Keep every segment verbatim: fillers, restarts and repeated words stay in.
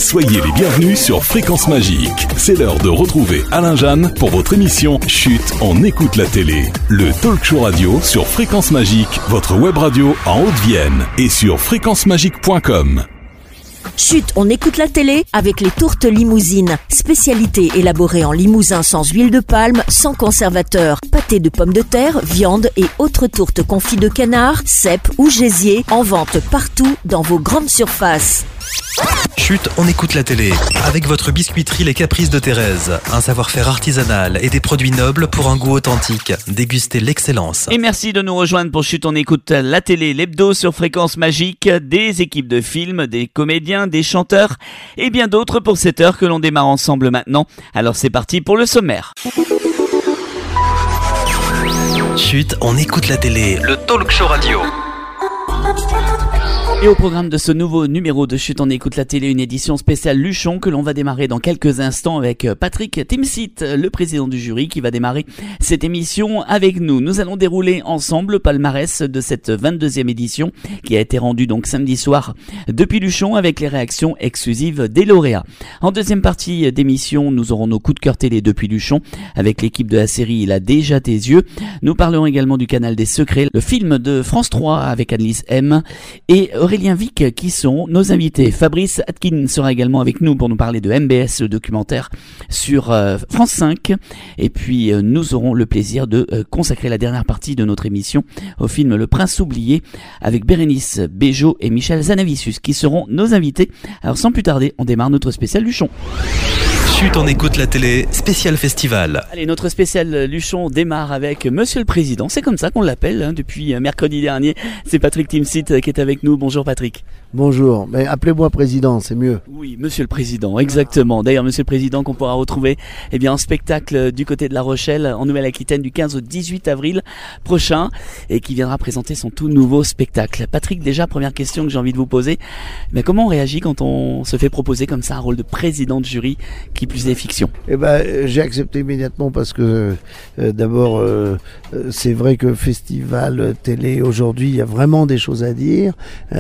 Soyez les bienvenus sur Fréquence Magique. C'est l'heure de retrouver Alain Jeanne pour votre émission Chut, on écoute la télé. Le talk show radio sur Fréquence Magique, votre web radio en Haute-Vienne et sur fréquence magique point com. Chut, on écoute la télé avec les tourtes limousines. Spécialité élaborée en limousin sans huile de palme, sans conservateur. Pâté de pommes de terre, viande et autres tourtes confites de canard, cèpes ou gésier. En vente partout dans vos grandes surfaces. Chut, on écoute la télé. Avec votre biscuiterie Les Caprices de Thérèse. Un savoir-faire artisanal et des produits nobles pour un goût authentique. Dégustez l'excellence. Et merci de nous rejoindre pour Chut, on écoute la télé, l'hebdo sur Fréquence Magique. Des équipes de films, des comédiens, des chanteurs et bien d'autres pour cette heure que l'on démarre ensemble maintenant. Alors c'est parti pour le sommaire. Chut, on écoute la télé. Le talk show radio. Et au programme de ce nouveau numéro de Chut, on écoute la télé, une édition spéciale Luchon que l'on va démarrer dans quelques instants avec Patrick Timsit, le président du jury, qui va démarrer cette émission avec nous. Nous allons dérouler ensemble le palmarès de cette vingt-deuxième édition qui a été rendue donc samedi soir depuis Luchon avec les réactions exclusives des lauréats. En deuxième partie d'émission, nous aurons nos coups de cœur télé depuis Luchon avec l'équipe de la série Il a déjà tes yeux. Nous parlerons également du Canal des Secrets, le film de France trois avec Annelise M et Aurélien Vic qui sont nos invités. Fabrice Atkin sera également avec nous pour nous parler de M B S, le documentaire sur euh, France cinq. Et puis euh, nous aurons le plaisir de euh, consacrer la dernière partie de notre émission au film Le Prince oublié avec Bérénice Bejo et Michel Zanavicius qui seront nos invités. Alors sans plus tarder, on démarre notre spécial Luchon. Chut, on écoute la télé, spécial festival. Allez, notre spécial Luchon démarre avec Monsieur le Président. C'est comme ça qu'on l'appelle hein, depuis mercredi dernier. C'est Patrick Timsit qui est avec nous. Bonjour Patrick. Bonjour, mais appelez-moi Président, c'est mieux. Oui, Monsieur le Président, exactement. D'ailleurs, Monsieur le Président qu'on pourra retrouver eh bien, en spectacle du côté de La Rochelle, en Nouvelle-Aquitaine, du quinze au dix-huit avril prochain, et qui viendra présenter son tout nouveau spectacle. Patrick, déjà, première question que j'ai envie de vous poser, mais comment on réagit quand on se fait proposer comme ça un rôle de président de jury qui plus est fiction? Eh ben, j'ai accepté immédiatement parce que euh, d'abord, euh, c'est vrai que festival télé aujourd'hui, il y a vraiment des choses à dire.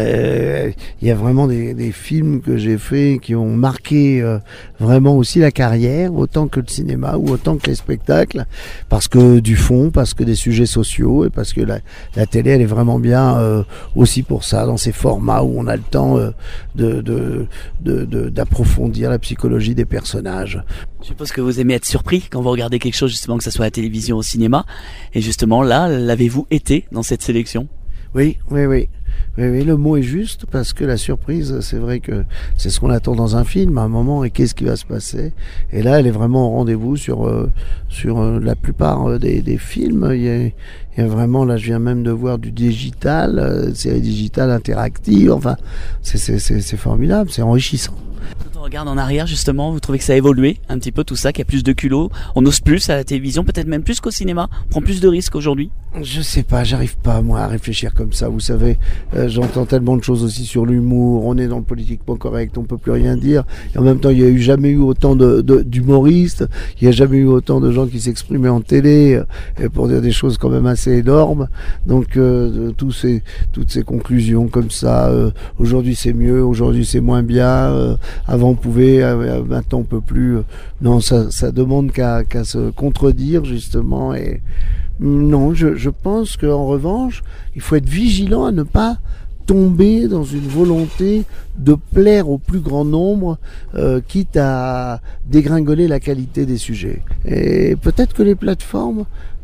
Euh, il y a vraiment des, des films que j'ai faits qui ont marqué euh, vraiment aussi la carrière, autant que le cinéma ou autant que les spectacles, parce que du fond, parce que des sujets sociaux et parce que la, la télé, elle est vraiment bien euh, aussi pour ça, dans ces formats où on a le temps euh, de, de, de, de, d'approfondir la psychologie des personnages. Je suppose que vous aimez être surpris quand vous regardez quelque chose, justement, que ce soit à la télévision ou au cinéma. Et justement, là, l'avez-vous été dans cette sélection? Oui, oui, oui. Oui, oui, le mot est juste parce que la surprise, c'est vrai que c'est ce qu'on attend dans un film à un moment et qu'est-ce qui va se passer. Et là, elle est vraiment au rendez-vous sur euh, sur euh, la plupart des, des films. Il y, a, il y a vraiment, là, je viens même de voir du digital, euh, série digitale interactive. Enfin, c'est c'est c'est, c'est formidable, c'est enrichissant. Quand on regarde en arrière, justement, vous trouvez que ça a évolué un petit peu tout ça, qu'il y a plus de culot, on ose plus à la télévision, peut-être même plus qu'au cinéma, on prend plus de risques aujourd'hui? Je sais pas, j'arrive pas moi à réfléchir comme ça, vous savez, euh, j'entends tellement de choses aussi sur l'humour, on est dans le politiquement correct, on peut plus rien dire, et en même temps il y a eu jamais eu autant de, de, d'humoristes, il y a jamais eu autant de gens qui s'exprimaient en télé, euh, pour dire des choses quand même assez énormes, donc euh, tous ces, toutes ces conclusions comme ça, euh, aujourd'hui c'est mieux, aujourd'hui c'est moins bien, euh, avant on pouvait, euh, maintenant on peut plus, euh, non ça, ça demande qu'à, qu'à se contredire justement, et non, je, je pense qu'en revanche, il faut être vigilant à ne pas tomber dans une volonté de plaire au plus grand nombre, euh, quitte à dégringoler la qualité des sujets. Et peut-être que les plateformes,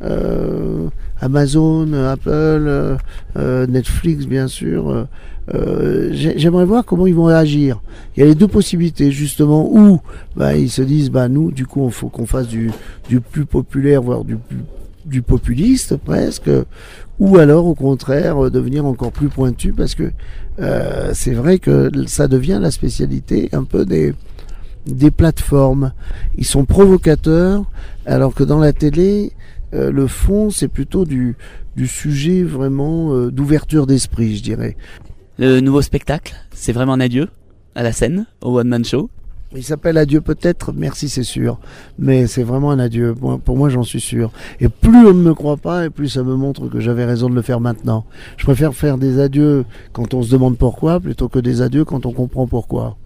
euh, Amazon, Apple, euh, Netflix bien sûr, euh, euh, j'aimerais voir comment ils vont réagir. Il y a les deux possibilités justement où bah, ils se disent bah nous du coup il faut qu'on fasse du, du plus populaire, voire du plus du populiste presque, ou alors au contraire devenir encore plus pointu parce que euh, c'est vrai que ça devient la spécialité un peu des des plateformes. Ils sont provocateurs alors que dans la télé euh, le fond c'est plutôt du du sujet vraiment euh, d'ouverture d'esprit, je dirais. Le nouveau spectacle, c'est vraiment un adieu à la scène, au one man show? Il s'appelle Adieu peut-être, merci c'est sûr, mais c'est vraiment un adieu, pour moi j'en suis sûr. Et plus on ne me croit pas, et plus ça me montre que j'avais raison de le faire maintenant. Je préfère faire des adieux quand on se demande pourquoi, plutôt que des adieux quand on comprend pourquoi.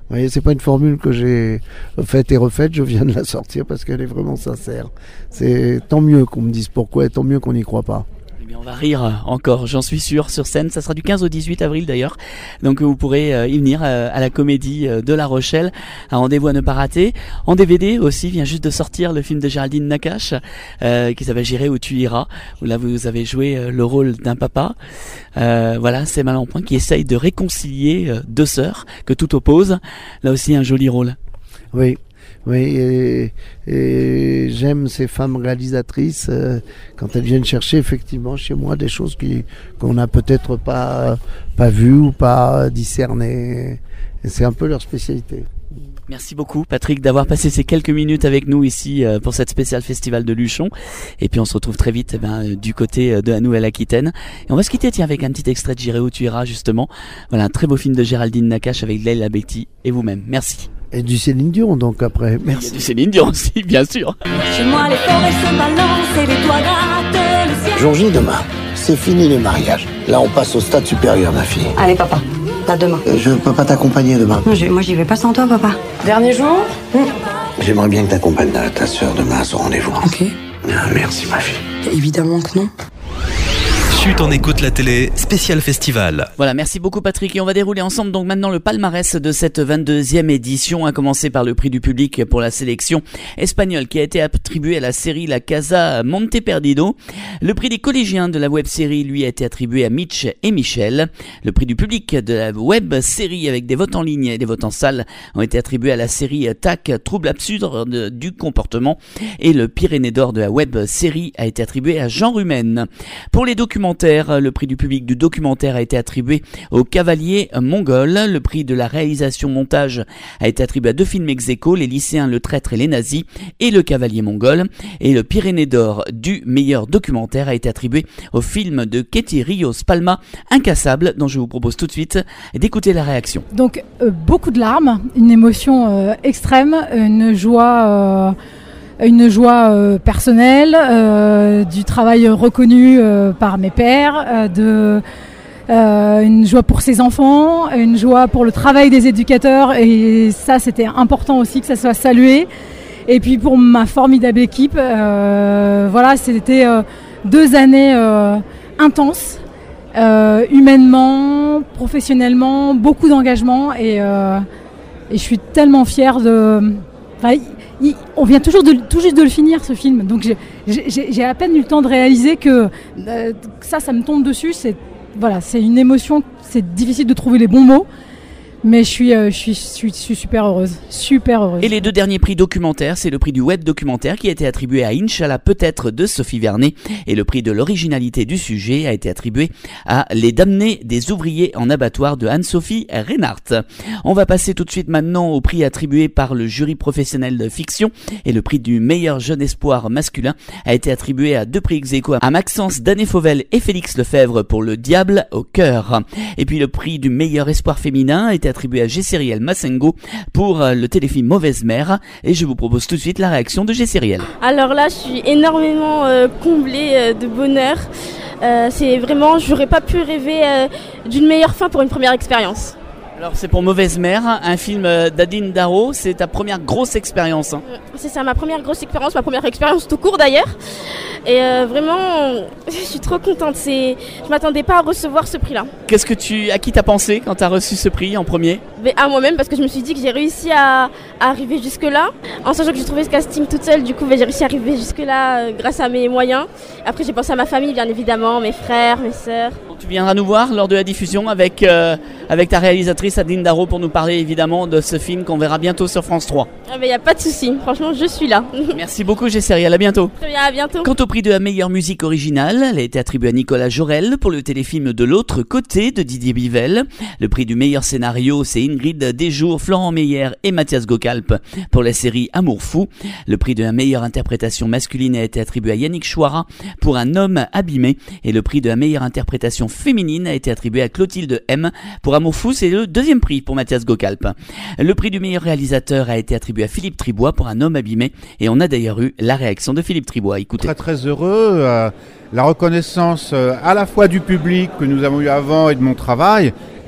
Vous voyez, c'est pas une formule que j'ai faite et refaite, je viens de la sortir parce qu'elle est vraiment sincère. C'est tant mieux qu'on me dise pourquoi et tant mieux qu'on n'y croit pas. Eh bien, on va rire encore, j'en suis sûr, sur scène. Ça sera du quinze au dix-huit avril d'ailleurs. Donc vous pourrez y venir à la Comédie de La Rochelle. Un rendez-vous à ne pas rater. En D V D aussi, vient juste de sortir le film de Géraldine Nakache euh, qui s'appelle J'irai où tu iras. Où là vous avez joué le rôle d'un papa. Euh, voilà, c'est Mal en Point qui essaye de réconcilier deux sœurs que tout oppose. Là aussi un joli rôle. Oui. Oui, et, et j'aime ces femmes réalisatrices euh, quand elles viennent chercher effectivement chez moi des choses qui, qu'on n'a peut-être pas, pas vues ou pas discernées. Et c'est un peu leur spécialité. Merci beaucoup Patrick d'avoir passé ces quelques minutes avec nous ici euh, pour cette spéciale festival de Luchon. Et puis on se retrouve très vite eh ben, euh, du côté de la Nouvelle-Aquitaine. Et on va se quitter tiens, avec un petit extrait de J'irai où tu iras justement. Voilà, un très beau film de Géraldine Nakache avec Leila Bekti et vous-même. Merci. Et du Céline Dion donc après. Merci. Il y a du Céline Dion aussi, bien sûr. Chez moi les forêts se balancent et les toits grattent le ciel. Jour J demain, c'est fini les mariages. Là on passe au stade supérieur ma fille. Allez papa, à demain. Euh, je peux pas t'accompagner demain. Je, moi j'y vais pas sans toi papa. Dernier jour mmh. J'aimerais bien que t'accompagnes ta soeur demain à son rendez-vous. Ok. Ah, merci ma fille. Évidemment que non. Chut, on écoute la télé, spécial festival. Voilà, merci beaucoup Patrick et on va dérouler ensemble donc maintenant le palmarès de cette vingt-deuxième édition, à commencer par le prix du public pour la sélection espagnole qui a été attribué à la série La Casa Monte Perdido. Le prix des collégiens de la web-série lui a été attribué à Mitch et Michel. Le prix du public de la web-série avec des votes en ligne et des votes en salle ont été attribués à la série T A C, Trouble absurde du comportement, et le Pyrénées d'or de la web-série a été attribué à Jean Rumen. Pour les documents, le prix du public du documentaire a été attribué au Cavalier Mongol. Le prix de la réalisation montage a été attribué à deux films ex aequo, Les lycéens, le traître et les nazis, et Le Cavalier Mongol. Et le Pyrénées d'or du meilleur documentaire a été attribué au film de Katie Rios Palma, Incassable, dont je vous propose tout de suite d'écouter la réaction. Donc euh, beaucoup de larmes, une émotion euh, extrême, une joie... Euh une joie euh, personnelle, euh, du travail reconnu euh, par mes pairs, euh, de, euh, une joie pour ses enfants, une joie pour le travail des éducateurs, et ça c'était important aussi que ça soit salué. Et puis pour ma formidable équipe, euh, voilà, c'était euh, deux années euh, intenses, euh, humainement, professionnellement, beaucoup d'engagement, et, euh, et je suis tellement fière de... Enfin, il, on vient toujours de, tout juste de le finir ce film, donc j'ai, j'ai, j'ai à peine eu le temps de réaliser que euh, ça, ça me tombe dessus. C'est, voilà, c'est une émotion, c'est difficile de trouver les bons mots. Mais je suis, euh, je, suis, je, suis, je suis super heureuse, super heureuse. Et les deux derniers prix documentaires, c'est le prix du web documentaire qui a été attribué à Inch'Allah peut-être de Sophie Vernet, et le prix de l'originalité du sujet a été attribué à Les damnés des ouvriers en abattoir de Anne-Sophie Reinhardt. On va passer tout de suite maintenant au prix attribué par le jury professionnel de fiction, et le prix du meilleur jeune espoir masculin a été attribué à deux prix ex aequo à Maxence Danet-Fauvel et Félix Lefebvre pour Le Diable au cœur. Et puis le prix du meilleur espoir féminin a été attribué à Gesseriel Massengo pour le téléfilm Mauvaise Mère, et je vous propose tout de suite la réaction de Gesseriel. Alors là, je suis énormément euh, comblée euh, de bonheur. Euh, c'est vraiment, j'aurais pas pu rêver euh, d'une meilleure fin pour une première expérience. Alors c'est pour Mauvaise Mère, un film d'Adine Darro, c'est ta première grosse expérience hein. C'est ça, ma première grosse expérience, ma première expérience tout court d'ailleurs. Et euh, vraiment, je suis trop contente, c'est... je m'attendais pas à recevoir ce prix-là. Qu'est-ce que tu, à qui t'as pensé quand t'as reçu ce prix en premier? Mais à moi-même, parce que je me suis dit que j'ai réussi à, à arriver jusque-là, en sachant que j'ai trouvé ce casting toute seule, du coup j'ai réussi à arriver jusque-là euh, grâce à mes moyens. Après j'ai pensé à ma famille bien évidemment, mes frères, mes sœurs. Tu viendras nous voir lors de la diffusion avec, euh, avec ta réalisatrice Adine Darro pour nous parler évidemment de ce film qu'on verra bientôt sur France trois. Ah mais y a pas de souci, franchement je suis là. Merci beaucoup Gesseriel, à bientôt. Très bien, à bientôt. Quant au prix de la meilleure musique originale, elle a été attribuée à Nicolas Jorel pour le téléfilm De l'autre côté de Didier Bivel. Le prix du meilleur scénario, c'est Ingrid Desjours, Florent Meyer et Mathias Gokalp pour la série Amour fou. Le prix de la meilleure interprétation masculine a été attribué à Yannick Chouara pour Un homme abîmé, et le prix de la meilleure interprétation féminine a été attribué à Clotilde M pour Amour fou, c'est le deuxième prix pour Mathias Gokalp. Le prix du meilleur réalisateur a été attribué à Philippe Tribois pour Un homme abîmé, et on a d'ailleurs eu la réaction de Philippe Tribois. Écoutez. Très très heureux, euh, la reconnaissance euh, à la fois du public que nous avons eu avant et de mon travail,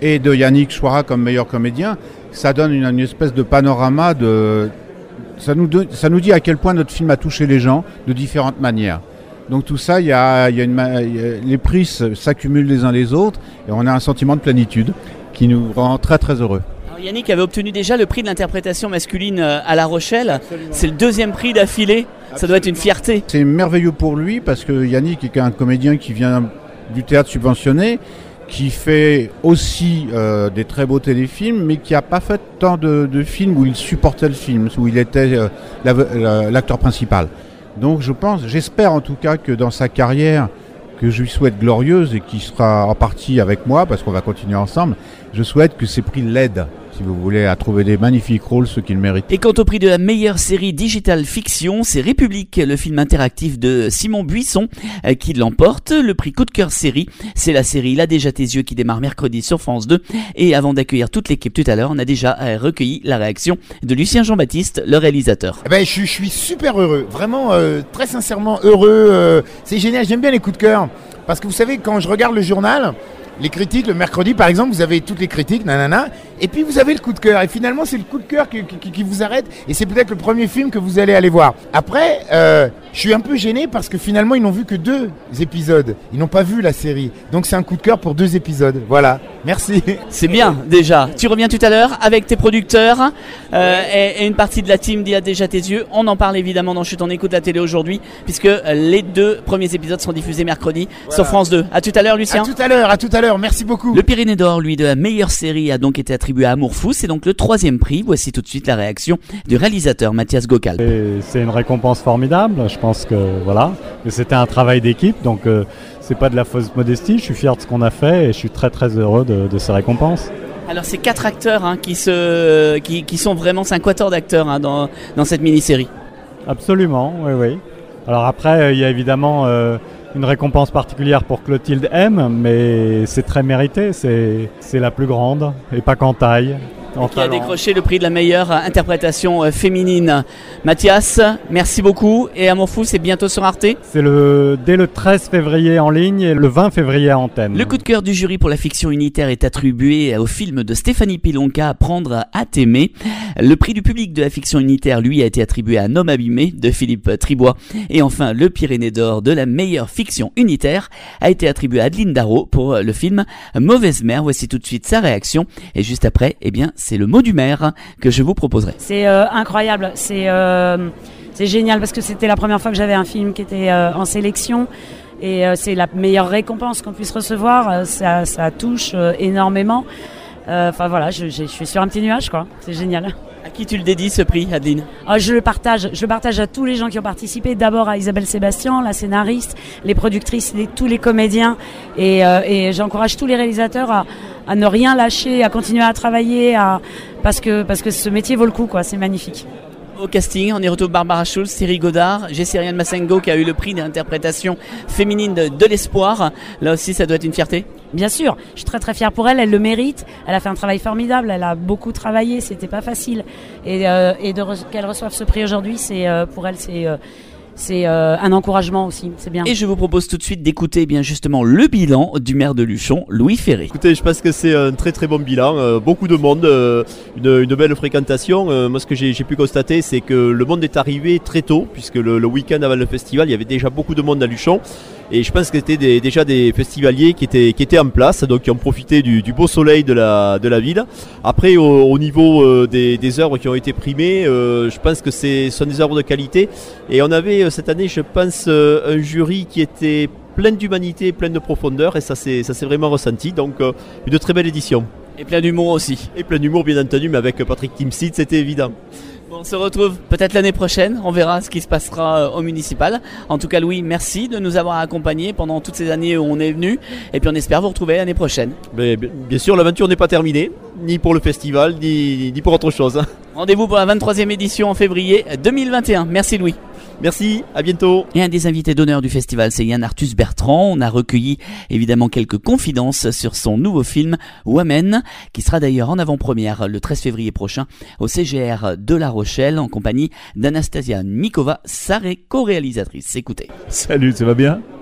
et de Yannick Chouara comme meilleur comédien, ça donne une, une espèce de panorama de... Ça nous, de, ça nous dit à quel point notre film a touché les gens de différentes manières. Donc tout ça, il y a, il y a une, il y a, les prix s'accumulent les uns les autres et on a un sentiment de plénitude qui nous rend très très heureux. Alors Yannick avait obtenu déjà le prix de l'interprétation masculine à La Rochelle. Absolument. C'est le deuxième prix d'affilée. Absolument. Ça doit être une fierté. C'est merveilleux pour lui parce que Yannick est un comédien qui vient du théâtre subventionné, qui fait aussi euh, des très beaux téléfilms, mais qui n'a pas fait tant de, de films où il supportait le film, où il était euh, la, la, l'acteur principal. Donc je pense, j'espère en tout cas que dans sa carrière, que je lui souhaite glorieuse et qui sera en partie avec moi, parce qu'on va continuer ensemble, je souhaite que ces prix l'aident, si vous voulez, à trouver des magnifiques rôles, ceux qu'il mérite. Et quant au prix de la meilleure série digital fiction, c'est République, le film interactif de Simon Buisson, euh, qui l'emporte. Le prix coup de cœur série, c'est la série Il a déjà tes yeux qui démarre mercredi sur France deux. Et avant d'accueillir toute l'équipe tout à l'heure, on a déjà euh, recueilli la réaction de Lucien Jean-Baptiste, le réalisateur. Eh ben, je, je suis super heureux, vraiment euh, très sincèrement heureux. Euh, c'est génial, j'aime bien les coups de cœur. Parce que vous savez, quand je regarde le journal, les critiques, le mercredi par exemple, vous avez toutes les critiques, nanana, et puis vous avez le coup de cœur. Et finalement, c'est le coup de cœur qui, qui, qui vous arrête, et c'est peut-être le premier film que vous allez aller voir. Après, euh, je suis un peu gêné parce que finalement, ils n'ont vu que deux épisodes. Ils n'ont pas vu la série. Donc c'est un coup de cœur pour deux épisodes. Voilà, merci. C'est bien, déjà. Tu reviens tout à l'heure avec tes producteurs euh, et, et une partie de la team d'Il y a déjà tes yeux. On en parle évidemment dans Chut, on écoute la télé aujourd'hui, puisque les deux premiers épisodes seront diffusés mercredi voilà. sur France deux. À tout à l'heure, Lucien. À tout à l'heure, à tout à l'heure. Merci beaucoup. Le Pyrénées d'Or, lui, de la meilleure série a donc été attribué à Amour Fou. C'est donc le troisième prix. Voici tout de suite la réaction du réalisateur Mathias Gocal. Et c'est une récompense formidable. Je pense que voilà, que c'était un travail d'équipe, donc euh, c'est pas de la fausse modestie. Je suis fier de ce qu'on a fait et je suis très très heureux de, de ces récompenses. Alors c'est quatre acteurs hein, qui, se, qui, qui sont vraiment, c'est un quatuor d'acteurs hein, dans, dans cette mini-série. Absolument, oui, oui. Alors après, il y a évidemment euh, une récompense particulière pour Clotilde M, mais c'est très mérité, c'est, c'est la plus grande, et pas qu'en taille. Qui a décroché le prix de la meilleure interprétation féminine. Mathias, merci beaucoup. Et Amour Fou, c'est bientôt sur Arte. C'est le, dès le treize février en ligne et le vingt février à antenne. Le coup de cœur du jury pour la fiction unitaire est attribué au film de Stéphanie Pilonka, Apprendre à t'aimer. Le prix du public de la fiction unitaire, lui, a été attribué à Un homme abîmé de Philippe Tribois. Et enfin, le Pyrénées d'Or de la meilleure fiction unitaire a été attribué à Adeline Darro pour le film Mauvaise mère. Voici tout de suite sa réaction. Et juste après, eh bien, c'est le mot du maire que je vous proposerai. C'est euh, incroyable, c'est, euh, c'est génial parce que c'était la première fois que j'avais un film qui était euh, en sélection et euh, c'est la meilleure récompense qu'on puisse recevoir, ça, ça touche euh, énormément. Enfin euh, voilà, je, je, je suis sur un petit nuage quoi, c'est génial. À qui tu le dédies ce prix, Adeline ? Oh, je le partage, je le partage à tous les gens qui ont participé. D'abord à Isabelle Sébastien, la scénariste, les productrices, les, tous les comédiens, et, euh, et j'encourage tous les réalisateurs à, à ne rien lâcher, à continuer à travailler, à, parce que parce que ce métier vaut le coup, quoi. C'est magnifique. Au casting, on y retrouve Barbara Schulz, Thierry Godard, Jesseriane Massengo qui a eu le prix d'interprétation féminine de, de l'espoir. Là aussi, ça doit être une fierté. Bien sûr, je suis très très fière pour elle, elle le mérite, elle a fait un travail formidable, elle a beaucoup travaillé, c'était pas facile. Et, euh, et de re- qu'elle reçoive ce prix aujourd'hui, c'est, euh, pour elle, c'est... Euh, C'est euh, un encouragement aussi, c'est bien. Et je vous propose tout de suite d'écouter bien justement le bilan du maire de Luchon, Louis Ferré. Écoutez, je pense que c'est un très très bon bilan, euh, beaucoup de monde, euh, une, une belle fréquentation. Euh, moi ce que j'ai, j'ai pu constater c'est que le monde est arrivé très tôt, puisque le, le week-end avant le festival, il y avait déjà beaucoup de monde à Luchon. Et je pense que c'était des, déjà des festivaliers qui étaient, qui étaient en place, donc qui ont profité du, du beau soleil de la, de la ville. Après, au, au niveau euh, des, des œuvres qui ont été primées, euh, je pense que c'est, ce sont des œuvres de qualité. Et on avait euh, cette année, je pense, euh, un jury qui était plein d'humanité, plein de profondeur, et ça s'est, ça s'est vraiment ressenti. Donc, euh, une très belle édition. Et plein d'humour aussi. Et plein d'humour, bien entendu, mais avec Patrick Timsit, c'était évident. On se retrouve peut-être l'année prochaine, on verra ce qui se passera au municipal. En tout cas Louis, merci de nous avoir accompagnés pendant toutes ces années où on est venu, et puis on espère vous retrouver l'année prochaine. Mais bien sûr, l'aventure n'est pas terminée, ni pour le festival, ni, ni pour autre chose. Rendez-vous pour la vingt-troisième édition en février deux mille vingt et un. Merci Louis. Merci, à bientôt. Et un des invités d'honneur du festival, c'est Yann Arthus Bertrand. On a recueilli évidemment quelques confidences sur son nouveau film Women, qui sera d'ailleurs en avant-première le treize février prochain au C G R de La Rochelle en compagnie d'Anastasia Mikova, sa co-réalisatrice. Écoutez. Salut, ça va bien ?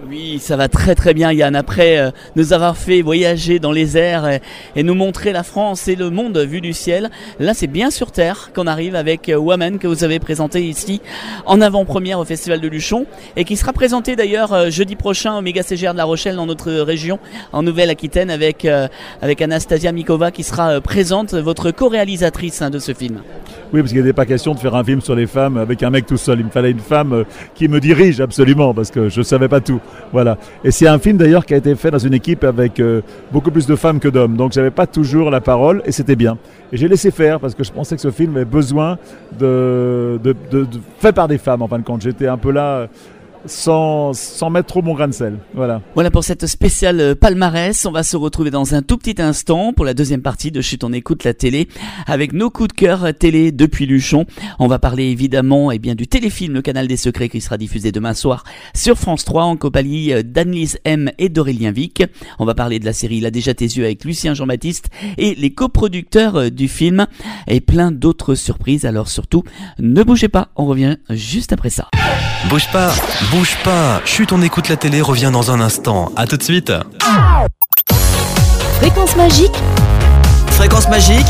Oui, ça va très très bien Yann. Après euh, nous avoir fait voyager dans les airs et, et nous montrer la France et le monde vu du ciel, là c'est bien sur terre qu'on arrive avec euh, Woman que vous avez présenté ici en avant-première au Festival de Luchon et qui sera présenté d'ailleurs euh, jeudi prochain au Méga C G R de La Rochelle dans notre région en Nouvelle-Aquitaine avec, euh, avec Anastasia Mikova qui sera euh, présente, votre co-réalisatrice hein, de ce film. Oui, parce qu'il n'était pas question de faire un film sur les femmes avec un mec tout seul. Il me fallait une femme euh, qui me dirige absolument parce que je ne savais pas tout. Voilà. Et c'est un film d'ailleurs qui a été fait dans une équipe avec euh, beaucoup plus de femmes que d'hommes. Donc j'avais pas toujours la parole et c'était bien. Et j'ai laissé faire parce que je pensais que ce film avait besoin de, de, de, de fait par des femmes en fin de compte. J'étais un peu là sans, sans mettre trop mon grain de sel. Voilà. Voilà pour cette spéciale palmarès. On va se retrouver dans un tout petit instant pour la deuxième partie de Chut on écoute la télé avec nos coups de cœur télé depuis Luchon. On va parler évidemment eh bien, du téléfilm Le Canal des Secrets qui sera diffusé demain soir sur France trois en compagnie d'Annelise M et d'Aurélien Vic. On va parler de la série Il a déjà tes yeux avec Lucien Jean-Baptiste et les coproducteurs du film et plein d'autres surprises. Alors surtout, ne bougez pas, on revient juste après ça. Bouge pas, bouge pas. Chut, on écoute la télé, revient dans un instant. À tout de suite. Fréquence magique. Fréquence magique.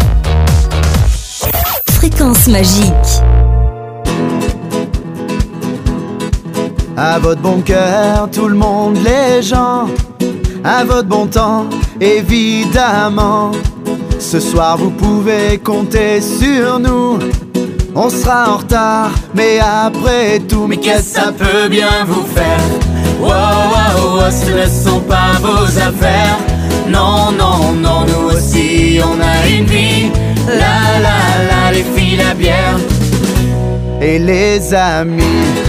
Fréquence magique. À votre bon cœur, tout le monde, les gens. À votre bon temps, évidemment. Ce soir, vous pouvez compter sur nous. On sera en retard, mais après tout, mais qu'est-ce que ça peut bien vous faire? Wow, wow, wow, ce ne sont pas vos affaires. Non, non, non, nous aussi, on a une vie. La, la, la, les filles, la bière et les amis.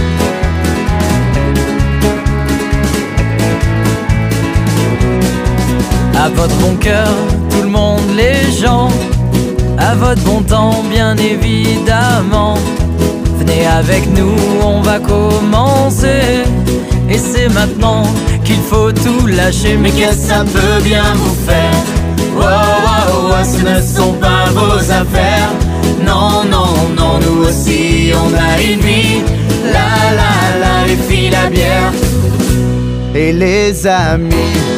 À votre bon cœur, tout le monde, les gens. À votre bon temps, bien évidemment. Venez avec nous, on va commencer. Et c'est maintenant qu'il faut tout lâcher. Mais qu'est-ce que ça peut bien vous faire? Wow, wow, wow, ce ne sont pas vos affaires. Non, non, non, nous aussi, on a une vie. La, la, la, les filles, la bière et les amis.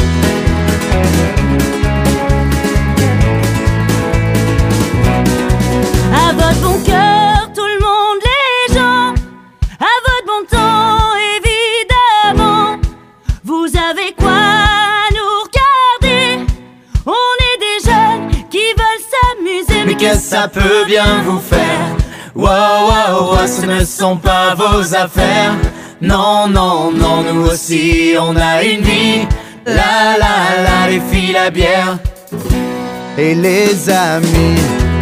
À votre bon cœur, tout le monde, les gens. À votre bon temps, évidemment. Vous avez quoi à nous regarder? On est des jeunes qui veulent s'amuser. Mais qu'est-ce que ça peut bien vous faire? Wow, wow, wow, ce ne sont pas vos affaires. Non, non, non, nous aussi, on a une vie. La, la, la, les filles, la bière et les amis.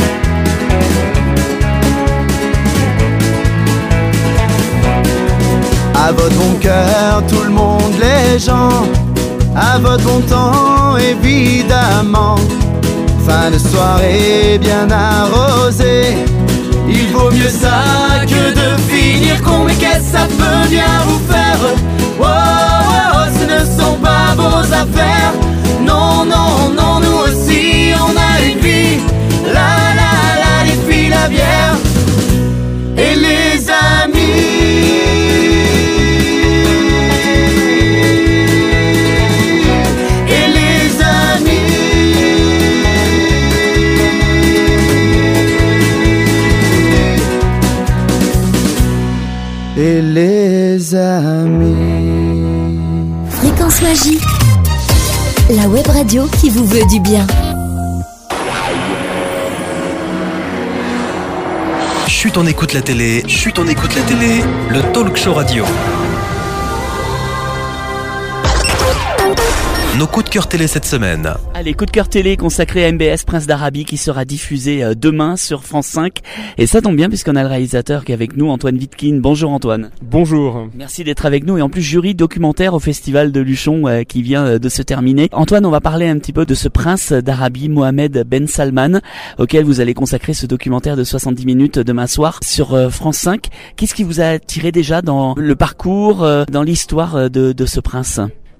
À votre bon cœur, tout le monde, les gens. À votre bon temps, évidemment. Fin de soirée bien arrosée. Il vaut mieux ça que de finir con. Mais qu'est-ce que ça peut bien vous faire? Oh, oh, oh, ce ne sont pas vos affaires. Non, non, non, nous aussi, on a une vie. La, la, la, les filles, la bière et les amis. Et les amis. Fréquence magique. La web radio qui vous veut du bien. Chut, on écoute la télé. Chut, on écoute la télé. Le talk show radio. Nos coups de cœur télé cette semaine. Allez, coup de cœur télé consacré à M B S Prince d'Arabie qui sera diffusé demain sur France cinq. Et ça tombe bien puisqu'on a le réalisateur qui est avec nous, Antoine Vitkin. Bonjour Antoine. Bonjour. Merci d'être avec nous et en plus jury documentaire au Festival de Luchon euh, qui vient euh, de se terminer. Antoine, on va parler un petit peu de ce Prince d'Arabie, Mohamed Ben Salman, auquel vous allez consacrer ce documentaire de soixante-dix minutes demain soir sur euh, France cinq. Qu'est-ce qui vous a attiré déjà dans le parcours, euh, dans l'histoire de, de ce prince ?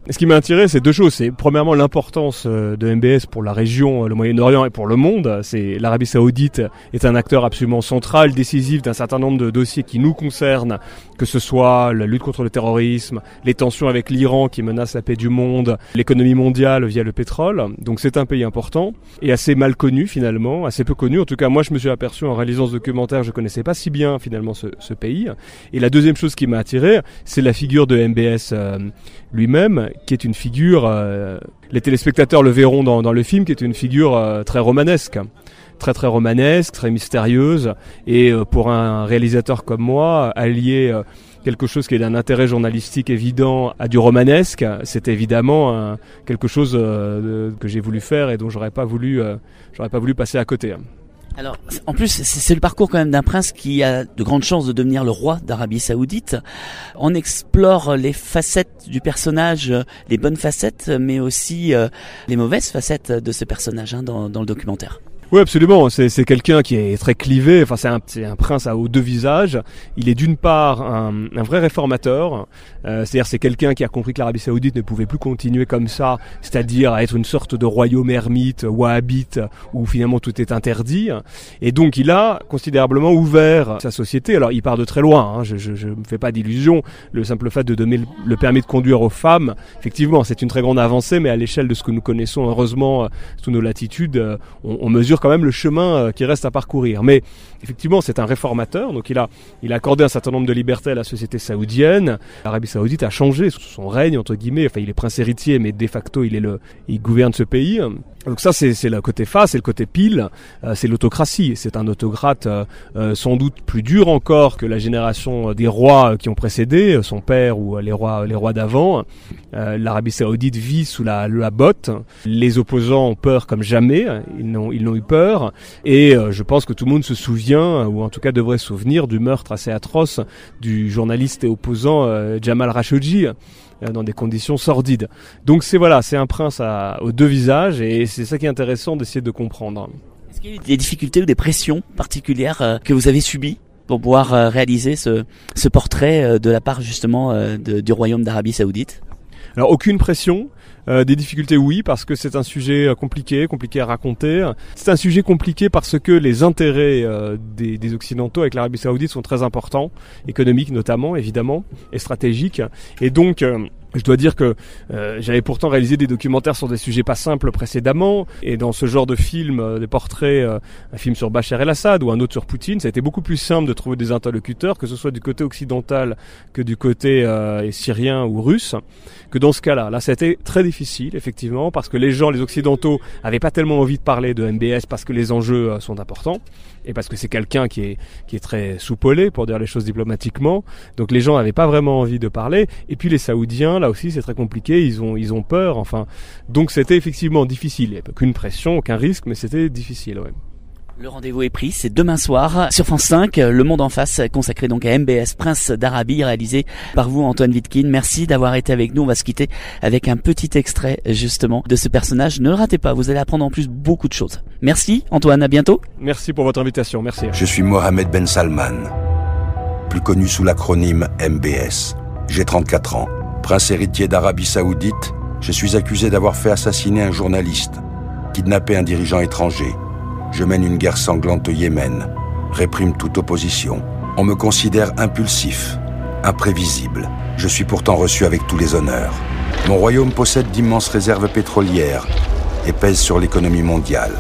Ce qui m'a attiré, c'est deux choses. C'est premièrement l'importance de M B S pour la région, le Moyen-Orient et pour le monde. C'est l'Arabie Saoudite est un acteur absolument central, décisif d'un certain nombre de dossiers qui nous concernent, que ce soit la lutte contre le terrorisme, les tensions avec l'Iran qui menacent la paix du monde, l'économie mondiale via le pétrole. Donc c'est un pays important et assez mal connu finalement, assez peu connu. En tout cas, moi je me suis aperçu en réalisant ce documentaire, je connaissais pas si bien finalement ce, ce pays. Et la deuxième chose qui m'a attiré, c'est la figure de M B S euh, lui-même, qui est une figure, euh, les téléspectateurs le verront dans, dans le film, qui est une figure euh, très romanesque. Très très romanesque, très mystérieuse. Et euh, pour un réalisateur comme moi, allier euh, quelque chose qui est d'un intérêt journalistique évident à du romanesque, c'est évidemment euh, quelque chose euh, de, que j'ai voulu faire et dont j'aurais pas voulu, euh, j'aurais pas voulu passer à côté. Alors, en plus, c'est, c'est le parcours quand même d'un prince qui a de grandes chances de devenir le roi d'Arabie Saoudite. On explore les facettes du personnage, les bonnes facettes, mais aussi euh, les mauvaises facettes de ce personnage hein, dans, dans le documentaire. Oui, absolument. C'est, c'est quelqu'un qui est très clivé. Enfin, c'est un, c'est un prince à aux deux visages. Il est d'une part un, un vrai réformateur. Euh, c'est-à-dire, c'est quelqu'un qui a compris que l'Arabie Saoudite ne pouvait plus continuer comme ça, c'est-à-dire à être une sorte de royaume ermite, wahhabite, où finalement tout est interdit. Et donc, il a considérablement ouvert sa société. Alors, il part de très loin. Hein. Je, je, je me fais pas d'illusions. Le simple fait de donner le, le permis de conduire aux femmes, effectivement, c'est une très grande avancée, mais à l'échelle de ce que nous connaissons, heureusement, sous nos latitudes, on, on mesure quand même le chemin qui reste à parcourir. Mais effectivement, c'est un réformateur, donc il a, il a accordé un certain nombre de libertés à la société saoudienne. L'Arabie Saoudite a changé sous son règne, entre guillemets. Enfin, il est prince héritier, mais de facto, il est le, il gouverne ce pays. Donc ça, c'est, c'est le côté face, c'est le côté pile, euh, c'est l'autocratie. C'est un autocrate euh, euh, sans doute plus dur encore que la génération des rois qui ont précédé, son père ou les rois, les rois d'avant. Euh, L'Arabie Saoudite vit sous la, la botte. Les opposants ont peur comme jamais. Ils n'ont, ils n'ont eu peur. Et euh, je pense que tout le monde se souvient, ou en tout cas devrait se souvenir, du meurtre assez atroce du journaliste et opposant euh, Jamal Khashoggi, dans des conditions sordides. Donc c'est voilà, c'est un prince à, aux deux visages et c'est ça qui est intéressant d'essayer de comprendre. Est-ce qu'il y a eu des difficultés ou des pressions particulières euh, que vous avez subies pour pouvoir euh, réaliser ce, ce portrait euh, de la part justement euh, de, du royaume d'Arabie Saoudite ? Alors aucune pression. Euh, des difficultés, oui, parce que c'est un sujet compliqué, compliqué à raconter. C'est un sujet compliqué parce que les intérêts euh, des, des Occidentaux avec l'Arabie Saoudite sont très importants, économiques notamment, évidemment, et stratégiques. Et donc, euh, je dois dire que euh, j'avais pourtant réalisé des documentaires sur des sujets pas simples précédemment, et dans ce genre de film, euh, des portraits, euh, un film sur Bachar el-Assad ou un autre sur Poutine, ça a été beaucoup plus simple de trouver des interlocuteurs, que ce soit du côté occidental que du côté euh, syrien ou russe, que dans ce cas-là. Là, ça a été très difficile, effectivement, parce que les gens, les Occidentaux, avaient pas tellement envie de parler de M B S parce que les enjeux euh, sont importants, et parce que c'est quelqu'un qui est, qui est très soupolé, pour dire les choses diplomatiquement. Donc les gens n'avaient pas vraiment envie de parler, et puis les Saoudiens, là aussi c'est très compliqué, ils ont, ils ont peur, enfin. Donc c'était effectivement difficile, il n'y avait aucune pression, aucun risque, mais c'était difficile, ouais. Le rendez-vous est pris, c'est demain soir sur France cinq, Le Monde en face, consacré donc à M B S, Prince d'Arabie, réalisé par vous Antoine Wittkin. Merci d'avoir été avec nous, on va se quitter avec un petit extrait justement de ce personnage. Ne le ratez pas, vous allez apprendre en plus beaucoup de choses. Merci Antoine, à bientôt. Merci pour votre invitation, merci. Je suis Mohamed Ben Salman, plus connu sous l'acronyme M B S. J'ai trente-quatre ans, prince héritier d'Arabie Saoudite. Je suis accusé d'avoir fait assassiner un journaliste, kidnapper un dirigeant étranger. Je mène une guerre sanglante au Yémen, réprime toute opposition. On me considère impulsif, imprévisible. Je suis pourtant reçu avec tous les honneurs. Mon royaume possède d'immenses réserves pétrolières et pèse sur l'économie mondiale.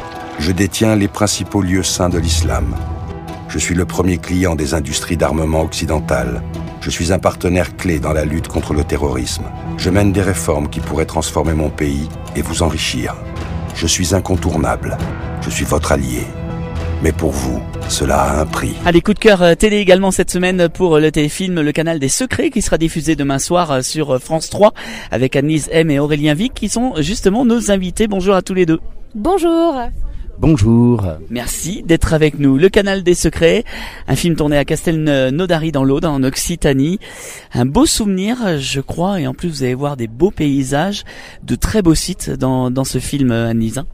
Je détiens les principaux lieux saints de l'islam. Je suis le premier client des industries d'armement occidentales. Je suis un partenaire clé dans la lutte contre le terrorisme. Je mène des réformes qui pourraient transformer mon pays et vous enrichir. Je suis incontournable. Je suis votre allié. Mais pour vous, cela a un prix. Allez, coup de cœur télé également cette semaine pour le téléfilm Le Canal des Secrets qui sera diffusé demain soir sur France trois avec Annelise M et Aurélien Vic qui sont justement nos invités. Bonjour à tous les deux. Bonjour. Bonjour. Merci d'être avec nous. Le Canal des Secrets, un film tourné à Castelnaudary dans l'Aude, en Occitanie. Un beau souvenir, je crois, et en plus vous allez voir des beaux paysages, de très beaux sites dans, dans ce film, Annelise.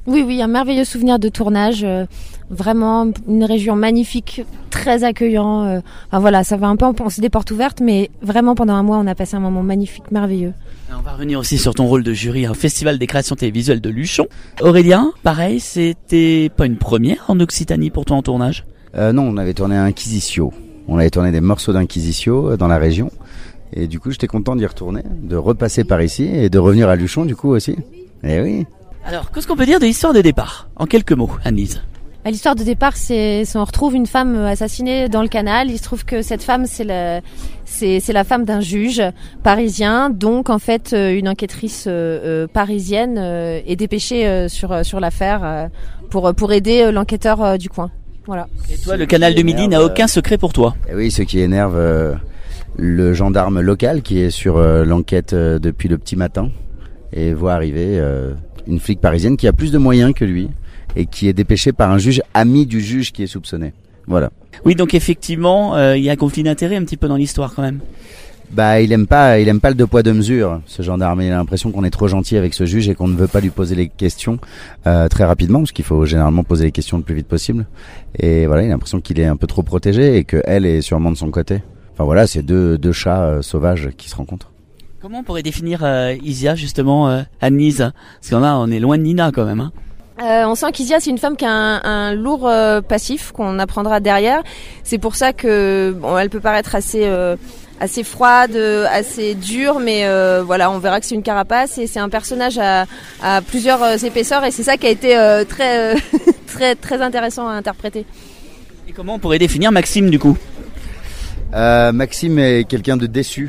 Oui, oui, un merveilleux souvenir de tournage. Euh, vraiment une région magnifique, très accueillant. Euh, enfin voilà, ça va un peu en penser des portes ouvertes, mais vraiment pendant un mois, on a passé un moment magnifique, merveilleux. On va revenir aussi sur ton rôle de jury au Festival des créations télévisuelles de Luchon. Aurélien, pareil, c'était pas une première en Occitanie pour toi en tournage? euh, Non, on avait tourné à Inquisitio. On avait tourné des morceaux d'Inquisitio dans la région. Et du coup, j'étais content d'y retourner, de repasser par ici et de revenir à Luchon du coup aussi. Eh oui. Alors, qu'est-ce qu'on peut dire de l'histoire de départ? En quelques mots, Anne-Lise. L'histoire de départ, c'est, c'est on retrouve une femme assassinée dans le canal. Il se trouve que cette femme, c'est la, c'est, c'est la femme d'un juge parisien. Donc, en fait, une enquêtrice euh, parisienne euh, est dépêchée euh, sur sur l'affaire euh, pour pour aider l'enquêteur euh, du coin. Voilà. Et toi, le canal de Midi n'a aucun secret pour toi? Eh oui, ce qui énerve euh, le gendarme local qui est sur euh, l'enquête euh, depuis le petit matin et voit arriver euh, une flic parisienne qui a plus de moyens que lui et qui est dépêchée par un juge ami du juge qui est soupçonné. Voilà. Oui, donc effectivement, euh, il y a un conflit d'intérêt un petit peu dans l'histoire quand même. Bah, il aime pas, il aime pas le deux poids deux mesures, ce gendarme. Il a l'impression qu'on est trop gentil avec ce juge et qu'on ne veut pas lui poser les questions euh, très rapidement, parce qu'il faut généralement poser les questions le plus vite possible. Et voilà, il a l'impression qu'il est un peu trop protégé et qu'elle est sûrement de son côté. Enfin voilà, c'est deux deux chats euh, sauvages qui se rencontrent. Comment on pourrait définir euh, Isia justement, euh, Anne-Lise? Parce qu'on a, on est loin de Nina quand même. Hein. Euh, on sent qu'Isia, c'est une femme qui a un, un lourd euh, passif qu'on apprendra derrière. C'est pour ça que bon, elle peut paraître assez euh, assez froide, assez dure, mais euh, voilà, on verra que c'est une carapace et c'est un personnage à, à plusieurs euh, épaisseurs et c'est ça qui a été euh, très euh, très très intéressant à interpréter. Et comment on pourrait définir Maxime du coup? euh, Maxime est quelqu'un de déçu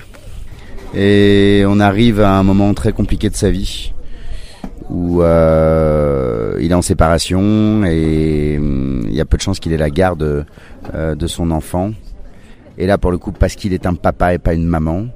et on arrive à un moment très compliqué de sa vie, où euh, il est en séparation et il hum, y a peu de chances qu'il ait la garde euh, de son enfant. Et là, pour le coup, parce qu'il est un papa et pas une maman.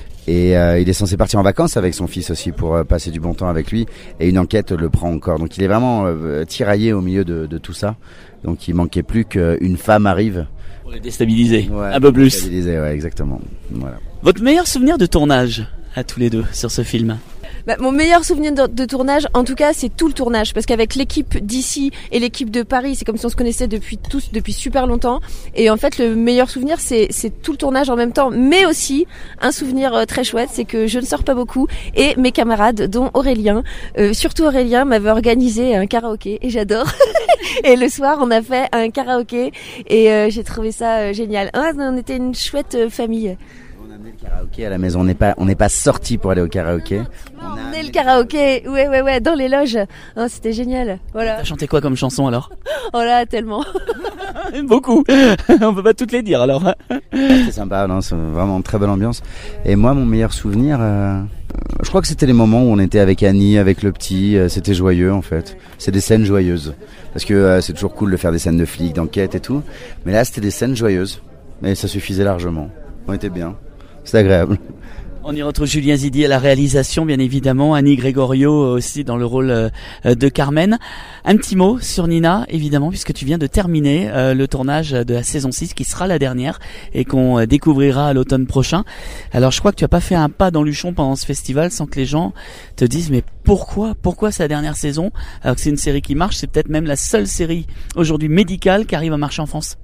Et euh, il est censé partir en vacances avec son fils aussi pour euh, passer du bon temps avec lui. Et une enquête le prend encore. Donc il est vraiment euh, tiraillé au milieu de, de tout ça. Donc il manquait plus qu'une femme arrive. Pour le déstabiliser ouais, un peu plus. Déstabiliser, ouais, exactement. Voilà. Votre meilleur souvenir de tournage à tous les deux sur ce film? Bah, mon meilleur souvenir de, de tournage, en tout cas, c'est tout le tournage, parce qu'avec l'équipe d'ici et l'équipe de Paris, c'est comme si on se connaissait depuis tous, depuis super longtemps. Et en fait, le meilleur souvenir, c'est, c'est tout le tournage en même temps, mais aussi un souvenir euh, très chouette, c'est que je ne sors pas beaucoup et mes camarades, dont Aurélien, euh, surtout Aurélien, m'avait organisé un karaoké et j'adore. Et le soir, on a fait un karaoké et euh, j'ai trouvé ça euh, génial. Ah, on était une chouette euh, famille. Le karaoké à la maison, on n'est pas on n'est pas sorti pour aller au karaoké. On a amené le karaoké, ouais ouais ouais, dans les loges. Oh, c'était génial. Voilà. T'as chanté quoi comme chanson alors? Oh là, tellement. Beaucoup. On peut pas toutes les dire alors. C'est sympa, non, c'est vraiment une très belle ambiance. Et moi, mon meilleur souvenir, euh, je crois que c'était les moments où on était avec Annie, avec le petit. Euh, c'était joyeux en fait. C'est des scènes joyeuses parce que euh, c'est toujours cool de faire des scènes de flics, d'enquête et tout. Mais là, c'était des scènes joyeuses. Mais ça suffisait largement. On était bien. C'est agréable. On y retrouve Julien Zidi à la réalisation, bien évidemment, Annie Gregorio aussi dans le rôle de Carmen. Un petit mot sur Nina, évidemment, puisque tu viens de terminer euh, le tournage de la saison six, qui sera la dernière, et qu'on découvrira à l'automne prochain. Alors je crois que tu as pas fait un pas dans Luchon pendant ce festival sans que les gens te disent mais pourquoi, pourquoi sa dernière saison, alors que c'est une série qui marche, c'est peut-être même la seule série aujourd'hui médicale qui arrive à marcher en France.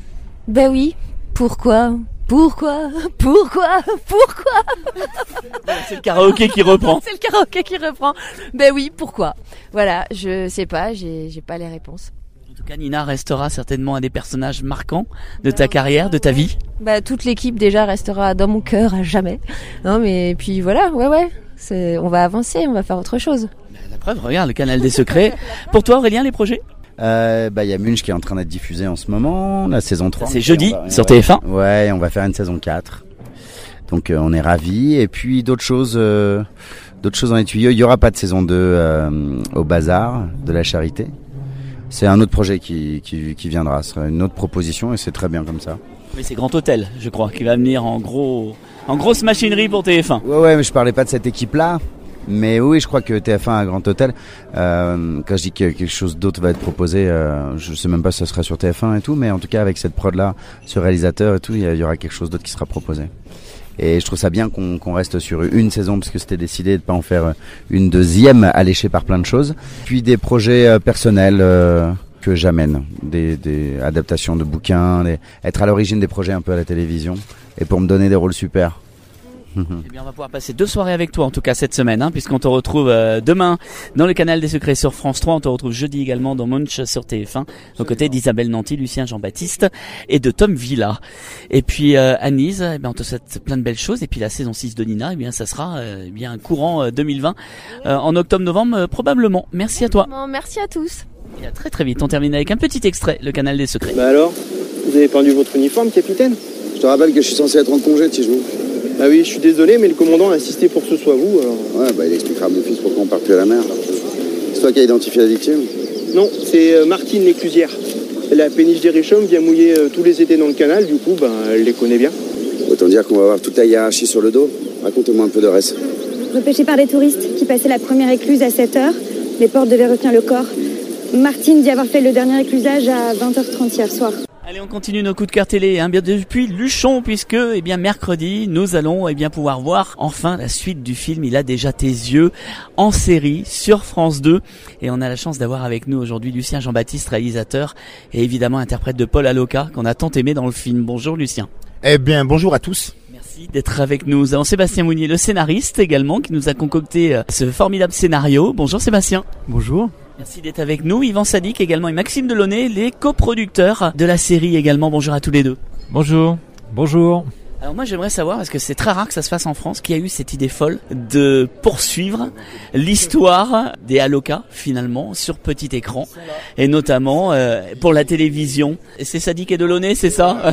Ben oui, pourquoi Pourquoi Pourquoi Pourquoi C'est le karaoké qui reprend. C'est le karaoké qui reprend. Ben oui, pourquoi? Voilà, je sais pas, j'ai, j'ai pas les réponses. En tout cas, Nina restera certainement un des personnages marquants de ta carrière, de ta vie. Bah, toute l'équipe déjà restera dans mon cœur à jamais. Non, mais puis voilà, ouais, ouais. C'est, on va avancer, on va faire autre chose. La preuve, regarde, le canal des secrets. Pour toi, Aurélien, les projets? Euh, bah, il y a Munch qui est en train d'être diffusé en ce moment, la saison trois. C'est jeudi, va, sur ouais, T F un. Ouais, on va faire une saison quatre. Donc, euh, on est ravis. Et puis, d'autres choses, euh, d'autres choses dans les tuyaux. Il y aura pas de saison deux, euh, au Bazar de la Charité. C'est un autre projet qui, qui, qui viendra. Ce sera une autre proposition et c'est très bien comme ça. Mais c'est Grand Hôtel, je crois, qui va venir en gros, en grosse machinerie pour T F un. Ouais, ouais, mais je parlais pas de cette équipe-là. Mais oui, je crois que T F un a Grand Hôtel. Euh, quand je dis que quelque chose d'autre va être proposé, euh, je sais même pas si ça sera sur T F un et tout, mais en tout cas avec cette prod-là, ce réalisateur et tout, il y, y aura quelque chose d'autre qui sera proposé. Et je trouve ça bien qu'on, qu'on reste sur une saison parce que c'était décidé de pas en faire une deuxième alléchée par plein de choses. Puis des projets euh, personnels euh, que j'amène, des, des adaptations de bouquins, des, être à l'origine des projets un peu à la télévision et pour me donner des rôles super. Eh bien, on va pouvoir passer deux soirées avec toi en tout cas cette semaine, hein, puisqu'on te retrouve euh, demain dans le Canal des Secrets sur France trois, on te retrouve jeudi également dans Munch sur T F un, aux côtés d'Isabelle Nanty, Lucien Jean-Baptiste et de Tom Villa. Et puis euh, Anise, eh bien, on te souhaite plein de belles choses, et puis la saison six de Nina, eh bien, ça sera euh, bien courant euh, deux mille vingt, euh, en octobre-novembre euh, probablement. Merci à toi. Merci à tous. Et à très très vite, on termine avec un petit extrait, le Canal des Secrets. Bah alors, vous avez pendu votre uniforme, capitaine? Je te rappelle que je suis censé être en congé de chez vous. Ah oui, je suis désolé, mais le commandant a insisté pour que ce soit vous, alors... Ouais, bah il expliquera à mon fils pourquoi on part plus à la mer. C'est toi qui as identifié la victime? Non, c'est euh, Martine Léclusière. La péniche des Richomes vient mouiller euh, tous les étés dans le canal, du coup, bah, elle les connaît bien. Autant dire qu'on va avoir toute la hiérarchie sur le dos. Raconte-moi un peu de reste. Repêché par des touristes qui passaient la première écluse à sept heures, les portes devaient retenir le corps. Martine dit avoir fait le dernier éclusage à vingt heures trente hier soir. Allez, on continue nos coups de cœur télé, hein, bien depuis Luchon, puisque, eh bien, mercredi, nous allons, eh bien, pouvoir voir enfin la suite du film Il a déjà tes yeux, en série, sur France deux. Et on a la chance d'avoir avec nous aujourd'hui Lucien Jean-Baptiste, réalisateur, et évidemment interprète de Paul Aloca, qu'on a tant aimé dans le film. Bonjour Lucien. Eh bien, bonjour à tous. Merci d'être avec nous. Nous avons Sébastien Mounier, le scénariste également, qui nous a concocté ce formidable scénario. Bonjour Sébastien. Bonjour. Merci d'être avec nous. Yvan Sadik également et Maxime Delaunay, les coproducteurs de la série également. Bonjour à tous les deux. Bonjour. Bonjour. Alors moi j'aimerais savoir, parce que c'est très rare que ça se fasse en France, qui a eu cette idée folle de poursuivre l'histoire des Aloca finalement sur petit écran, et notamment euh, pour la télévision. Et c'est Sadik et Delaunay, c'est ça?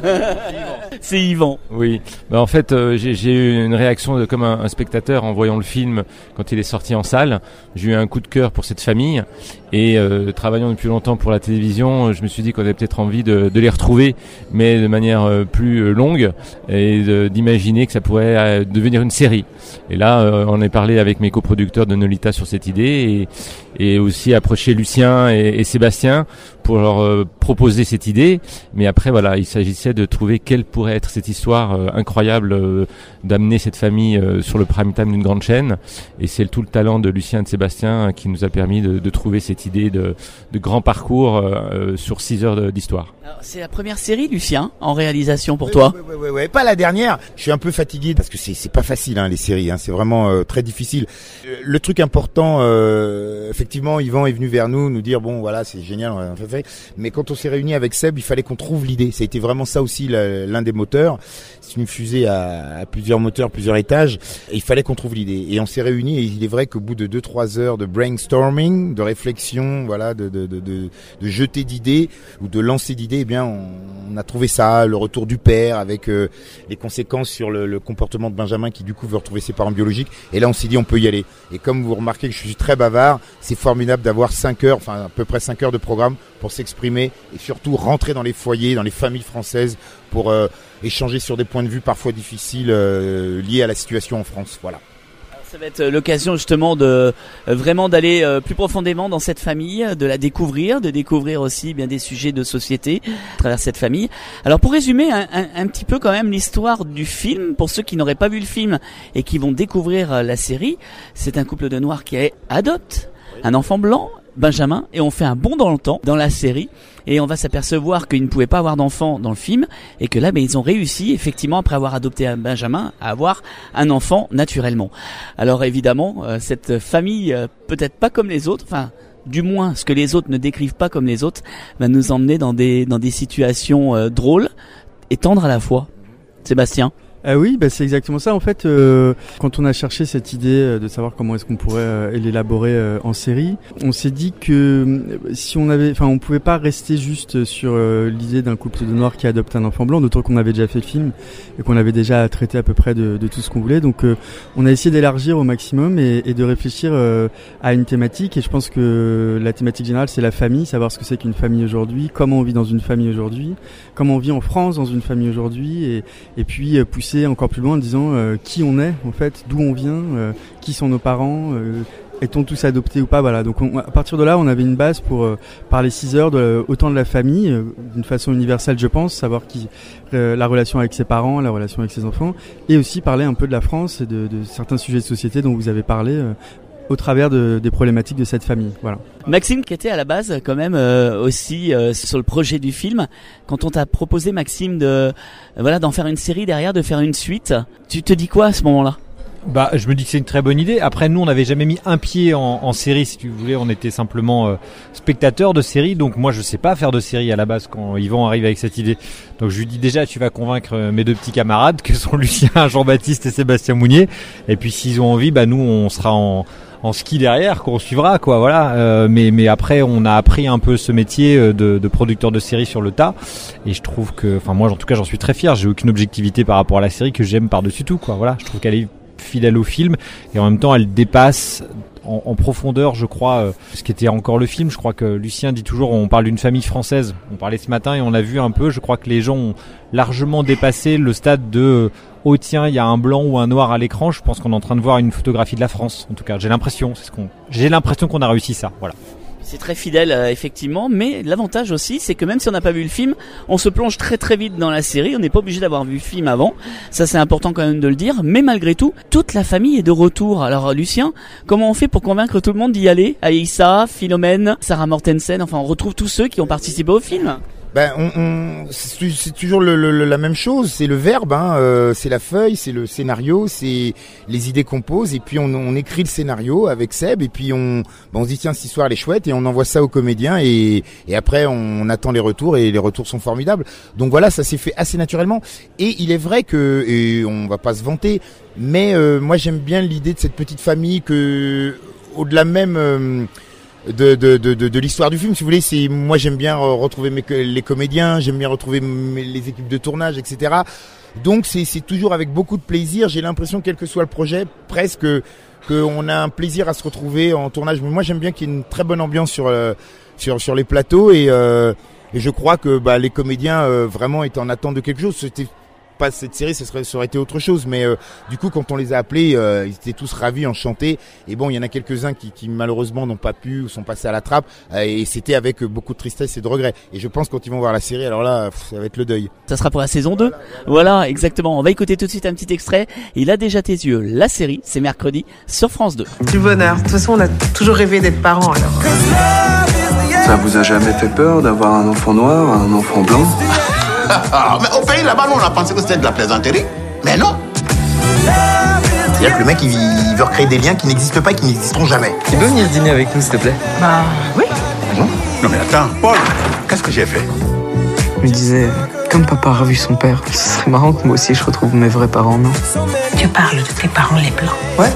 C'est Yvan. Oui, bah en fait euh, j'ai, j'ai eu une réaction de, comme un, un spectateur en voyant le film quand il est sorti en salle. J'ai eu un coup de cœur pour cette famille, et euh, travaillant depuis longtemps pour la télévision, je me suis dit qu'on avait peut-être envie de, de les retrouver, mais de manière euh, plus longue, et de, d'imaginer que ça pourrait euh, devenir une série. Et là euh, on est parlé avec mes coproducteurs de Nolita sur cette idée, et, et aussi approché Lucien et, et Sébastien pour leur euh, proposer cette idée. Mais après voilà, il s'agissait de trouver quelle pourrait être cette histoire euh, incroyable euh, d'amener cette famille euh, sur le prime time d'une grande chaîne, et c'est tout le talent de Lucien et de Sébastien euh, qui nous a permis de, de trouver cette idée de, de grand parcours euh, sur six heures de, d'histoire. Alors, c'est la première série, Lucien, en réalisation pour oui, toi? Oui, oui, oui, oui, pas la dernière. Je suis un peu fatigué parce que c'est, c'est pas facile, hein, les séries, hein, c'est vraiment euh, très difficile. Euh, le truc important, euh, effectivement, Yvan est venu vers nous, nous dire bon voilà, c'est génial, on a fait. Mais quand on s'est réunis avec Seb, il fallait qu'on trouve l'idée. Ça a été vraiment ça aussi la, l'un des moteurs. C'est une fusée à, à plusieurs moteurs, plusieurs étages. Et il fallait qu'on trouve l'idée. Et on s'est réunis. Et il est vrai qu'au bout de deux trois heures de brainstorming, de réflexion, voilà, de de de de, de jeter d'idées ou de lancer d'idées, eh bien, on, on a trouvé ça, le retour du père avec euh, les conséquences sur le, le comportement de Benjamin qui du coup veut retrouver ses parents biologiques. Et là, on s'est dit on peut y aller. Et comme vous remarquez que je suis très bavard, c'est formidable d'avoir cinq heures, enfin à peu près cinq heures de programme pour s'exprimer et surtout rentrer dans les foyers, dans les familles françaises pour euh, échanger sur des points de vue parfois difficiles euh, liés à la situation en France. Voilà. Ça va être l'occasion justement de euh, vraiment d'aller euh, plus profondément dans cette famille, de la découvrir, de découvrir aussi bien des sujets de société à travers cette famille. Alors pour résumer un, un, un petit peu quand même l'histoire du film, pour ceux qui n'auraient pas vu le film et qui vont découvrir euh, la série, c'est un couple de noirs qui adopte un enfant blanc, Benjamin, et on fait un bond dans le temps dans la série, et on va s'apercevoir qu'ils ne pouvaient pas avoir d'enfant dans le film, et que là ben, ils ont réussi effectivement, après avoir adopté un Benjamin, à avoir un enfant naturellement. Alors évidemment euh, cette famille euh, peut-être pas comme les autres, enfin du moins ce que les autres ne décrivent pas comme les autres, va nous emmener dans des, dans des situations euh, drôles et tendres à la fois. Sébastien? Ah oui, bah c'est exactement ça. En fait, euh, quand on a cherché cette idée euh, de savoir comment est-ce qu'on pourrait euh, l'élaborer euh, en série, on s'est dit que euh, si on avait, enfin, on pouvait pas rester juste sur euh, l'idée d'un couple de noirs qui adopte un enfant blanc, d'autant qu'on avait déjà fait le film et qu'on avait déjà traité à peu près de, de tout ce qu'on voulait. Donc, euh, on a essayé d'élargir au maximum et, et de réfléchir euh, à une thématique. Et je pense que la thématique générale, c'est la famille, savoir ce que c'est qu'une famille aujourd'hui, comment on vit dans une famille aujourd'hui, comment on vit en France dans une famille aujourd'hui, et, et puis euh, pousser encore plus loin en disant euh, qui on est en fait, d'où on vient, euh, qui sont nos parents, euh, est-on tous adoptés ou pas, voilà. Donc on, à partir de là, on avait une base pour euh, parler six heures de, autant de la famille, euh, d'une façon universelle, je pense, savoir qui, euh, la relation avec ses parents, la relation avec ses enfants, et aussi parler un peu de la France et de, de certains sujets de société dont vous avez parlé. Euh, au travers de, des problématiques de cette famille. Voilà. Maxime, qui était à la base quand même euh, aussi euh, sur le projet du film, quand on t'a proposé, Maxime, de euh, voilà d'en faire une série derrière, de faire une suite, tu te dis quoi à ce moment-là ? Bah, je me dis que c'est une très bonne idée. Après, nous, on n'avait jamais mis un pied en, en série, si tu voulais. On était simplement euh, spectateurs de série. Donc, moi, je sais pas faire de série à la base quand Yvan arrive avec cette idée. Donc, je lui dis déjà, tu vas convaincre mes deux petits camarades, que sont Lucien, Jean-Baptiste et Sébastien Mounier. Et puis, s'ils ont envie, bah, nous, on sera en, en ski derrière, qu'on suivra, quoi. Voilà. Euh, mais, mais après, on a appris un peu ce métier de, de producteur de série sur le tas. Et je trouve que, enfin, moi, en tout cas, j'en suis très fier. J'ai aucune objectivité par rapport à la série que j'aime par-dessus tout, quoi. Voilà. Je trouve qu'elle est fidèle au film et en même temps elle dépasse en, en profondeur, je crois, euh, ce qui était encore le film. Je crois que Lucien dit toujours, on parle d'une famille française, on parlait ce matin et on a vu un peu, je crois que les gens ont largement dépassé le stade de oh tiens, il y a un blanc ou un noir à l'écran. Je pense qu'on est en train de voir une photographie de la France, en tout cas j'ai l'impression, c'est ce qu'on j'ai l'impression qu'on a réussi ça, voilà. C'est très fidèle, euh, effectivement, mais l'avantage aussi, c'est que même si on n'a pas vu le film, on se plonge très très vite dans la série, on n'est pas obligé d'avoir vu le film avant, ça c'est important quand même de le dire, mais malgré tout, toute la famille est de retour. Alors Lucien, comment on fait pour convaincre tout le monde d'y aller ? Aïssa, Philomène, Sarah Mortensen, enfin on retrouve tous ceux qui ont participé au film. Ben, on, on, c'est, c'est toujours le, le, la même chose, c'est le verbe, hein, euh, c'est la feuille, c'est le scénario, c'est les idées qu'on pose, et puis on, on écrit le scénario avec Seb, et puis on, ben on se dit tiens, cette histoire elle est chouette, et on envoie ça aux comédiens, et, et après on, on attend les retours, et les retours sont formidables. Donc voilà, ça s'est fait assez naturellement, et il est vrai que, et on va pas se vanter, mais euh, moi j'aime bien l'idée de cette petite famille que, au-delà même... Euh, De, de, de, de, de l'histoire du film, si vous voulez, c'est moi j'aime bien retrouver mes, les comédiens, j'aime bien retrouver mes, les équipes de tournage, et cetera. Donc c'est, c'est toujours avec beaucoup de plaisir. J'ai l'impression, quel que soit le projet, presque qu'on a un plaisir à se retrouver en tournage. Mais moi j'aime bien qu'il y ait une très bonne ambiance sur euh, sur sur les plateaux et, euh, et je crois que bah, les comédiens euh, vraiment étaient en attente de quelque chose. C'était pas cette série, ça, serait, ça aurait été autre chose, mais euh, du coup quand on les a appelés, euh, ils étaient tous ravis, enchantés, et bon il y en a quelques-uns qui, qui malheureusement n'ont pas pu ou sont passés à la trappe, euh, et c'était avec beaucoup de tristesse et de regret, et je pense que quand ils vont voir la série, alors là pff, ça va être le deuil. Ça sera pour la saison deux. Voilà, voilà, exactement, on va écouter tout de suite un petit extrait. Il a déjà tes yeux, la série, c'est mercredi sur France deux. Du bonheur, de toute façon on a toujours rêvé d'être parents alors. Ça vous a jamais fait peur d'avoir un enfant noir, un enfant blanc? Mais au pays là-bas, nous on a pensé que c'était de la plaisanterie. Mais non. C'est-à-dire que le mec il, il veut recréer des liens qui n'existent pas et qui n'existeront jamais. Tu peux venir dîner avec nous s'il te plaît? Bah oui. Non, non mais attends, Paul, qu'est-ce que j'ai fait? Je me disais, comme papa a revu son père, ce serait marrant que moi aussi je retrouve mes vrais parents, non? Tu parles de tes parents les blancs? Ouais.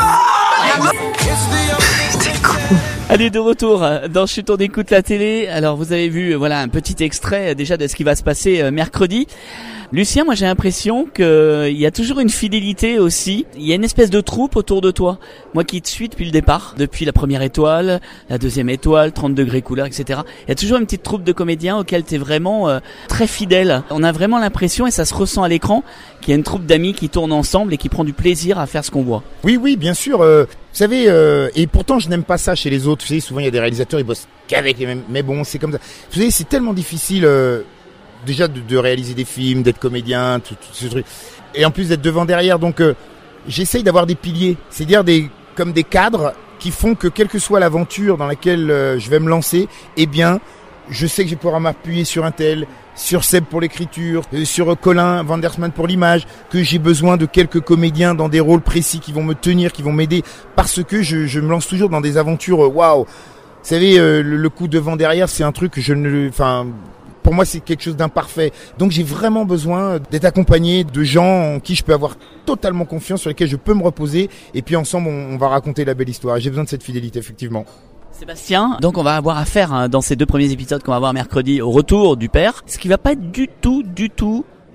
Allez, de retour dans Chut, on écoute la télé. Alors vous avez vu, voilà, un petit extrait déjà de ce qui va se passer euh, mercredi. Lucien, moi j'ai l'impression qu'il y a toujours une fidélité aussi. Il y a une espèce de troupe autour de toi. Moi qui te suis depuis le départ, depuis la première étoile, la deuxième étoile, trente degrés couleur, et cetera. Il y a toujours une petite troupe de comédiens auxquels tu es vraiment euh, très fidèle. On a vraiment l'impression, et ça se ressent à l'écran, qu'il y a une troupe d'amis qui tournent ensemble et qui prend du plaisir à faire ce qu'on voit. Oui, oui, bien sûr. Euh, vous savez, euh, et pourtant je n'aime pas ça chez les autres. Vous savez, souvent il y a des réalisateurs, ils bossent qu'avec les mêmes. Mais bon, c'est comme ça. Vous savez, c'est tellement difficile... Euh, déjà de, de réaliser des films, d'être comédien, tout, tout ce truc, et en plus d'être devant derrière, donc euh, j'essaye d'avoir des piliers, c'est-à-dire des comme des cadres qui font que quelle que soit l'aventure dans laquelle euh, je vais me lancer, eh bien je sais que je vais pouvoir m'appuyer sur un tel, sur Seb pour l'écriture, euh, sur euh, Colin Vandersman pour l'image, que j'ai besoin de quelques comédiens dans des rôles précis qui vont me tenir, qui vont m'aider, parce que je, je me lance toujours dans des aventures, waouh, wow. Vous savez, euh, le, le coup devant derrière, c'est un truc que je ne, enfin. Pour moi, c'est quelque chose d'imparfait. Donc, j'ai vraiment besoin d'être accompagné de gens en qui je peux avoir totalement confiance, sur lesquels je peux me reposer. Et puis, ensemble, on, on va raconter la belle histoire. J'ai besoin de cette fidélité, effectivement. Sébastien, donc on va avoir affaire hein, dans ces deux premiers épisodes qu'on va voir mercredi au retour du père. Ce qui va pas être du tout, du tout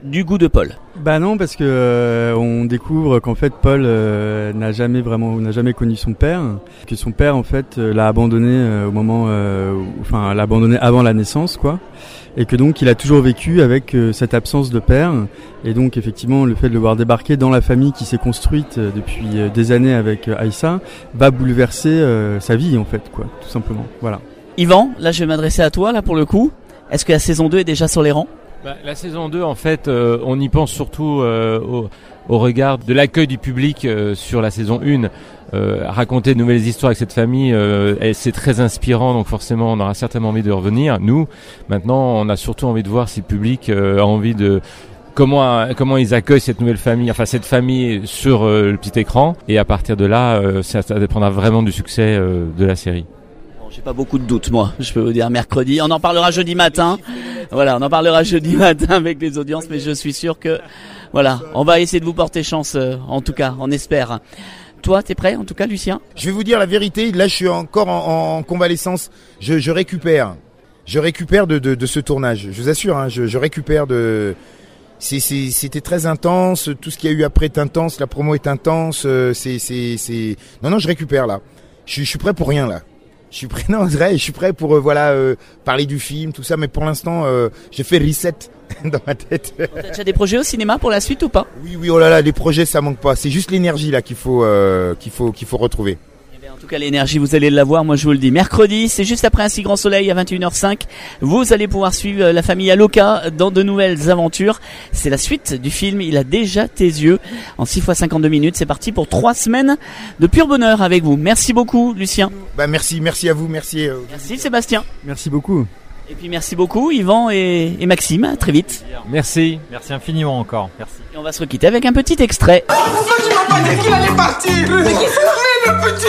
du goût de Paul. Bah non, parce que euh, on découvre qu'en fait Paul euh, n'a jamais vraiment, n'a jamais connu son père, que son père en fait euh, l'a abandonné euh, au moment, euh, où, enfin l'a abandonné avant la naissance, quoi, et que donc il a toujours vécu avec euh, cette absence de père, et donc effectivement le fait de le voir débarquer dans la famille qui s'est construite euh, depuis euh, des années avec euh, Aïssa va bouleverser euh, sa vie en fait, quoi, tout simplement. Voilà. Yvan, là je vais m'adresser à toi là pour le coup. Est-ce que la saison deux est déjà sur les rangs? Bah, la saison deux, en fait, euh, on y pense surtout euh, au, au regard de l'accueil du public euh, sur la saison un. Euh, raconter de nouvelles histoires avec cette famille, euh, et c'est très inspirant, donc forcément on aura certainement envie de revenir. Nous, maintenant, on a surtout envie de voir si le public euh, a envie de... Comment, comment ils accueillent cette nouvelle famille, enfin cette famille sur euh, le petit écran. Et à partir de là, euh, ça, ça dépendra vraiment du succès euh, de la série. J'ai pas beaucoup de doutes, moi. Je peux vous dire mercredi. On en parlera jeudi matin. Voilà, on en parlera jeudi matin avec les audiences, mais je suis sûr que, voilà, on va essayer de vous porter chance, euh, en tout cas, on espère. Toi, t'es prêt, en tout cas, Lucien? Je vais vous dire la vérité. Là, je suis encore en, en convalescence. Je, je récupère. Je récupère de, de, de ce tournage. Je vous assure, hein, je, je récupère de... C'est, c'est, c'était très intense. Tout ce qu'il y a eu après est intense. La promo est intense. C'est, c'est, c'est... Non, non, je récupère, là. Je, je suis prêt pour rien, là. Je suis prêt, non, vrai, je suis prêt pour euh, voilà euh, parler du film, tout ça, mais pour l'instant, euh, j'ai fait reset dans ma tête. T'as déjà des projets au cinéma pour la suite ou pas? Oui, oui, oh là là, les projets, ça manque pas. C'est juste l'énergie là qu'il faut, euh, qu'il faut, qu'il faut retrouver. En tout cas, l'énergie, vous allez l'avoir, moi je vous le dis. Mercredi, c'est juste après Un si grand soleil à vingt et une heures cinq. Vous allez pouvoir suivre la famille Aloca dans de nouvelles aventures. C'est la suite du film Il a déjà tes yeux. En six fois cinquante-deux minutes, c'est parti pour trois semaines de pur bonheur avec vous. Merci beaucoup, Lucien. Bah merci, merci à vous, merci. Euh, merci Sébastien. Merci beaucoup. Et puis merci beaucoup Yvan et, et Maxime, à très vite. Merci, merci infiniment encore. Merci. Et on va se requitter avec un petit extrait. Pourquoi tu m'as pas dit qu'il allait partir? Mais qui s'est fait le petit?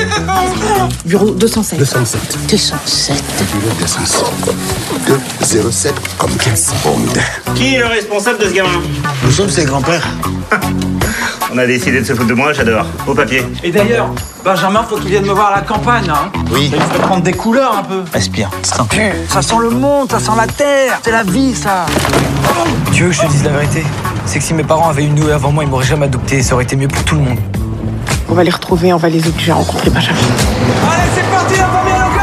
Bureau deux cent sept. deux cent sept. deux cent sept. Bureau deux cent sept. deux zéro sept comme quinze secondes. Qui est le responsable de ce gamin? Nous sommes ses grands-pères. On a décidé de se foutre de moi, j'adore. Au papier. Et d'ailleurs, Benjamin, faut qu'il vienne me voir à la campagne, hein. Oui. Ça lui ferait prendre des couleurs un peu. Respire. Ça pue. Ça sent le monde, ça sent la terre. C'est la vie, ça. Tu veux que je te dise la vérité? C'est que si mes parents avaient eu une nouée avant moi, ils m'auraient jamais adopté. Ça aurait été mieux pour tout le monde. On va les retrouver, on va les obliger à rencontrer Benjamin. Allez, c'est parti, la famille Aloca!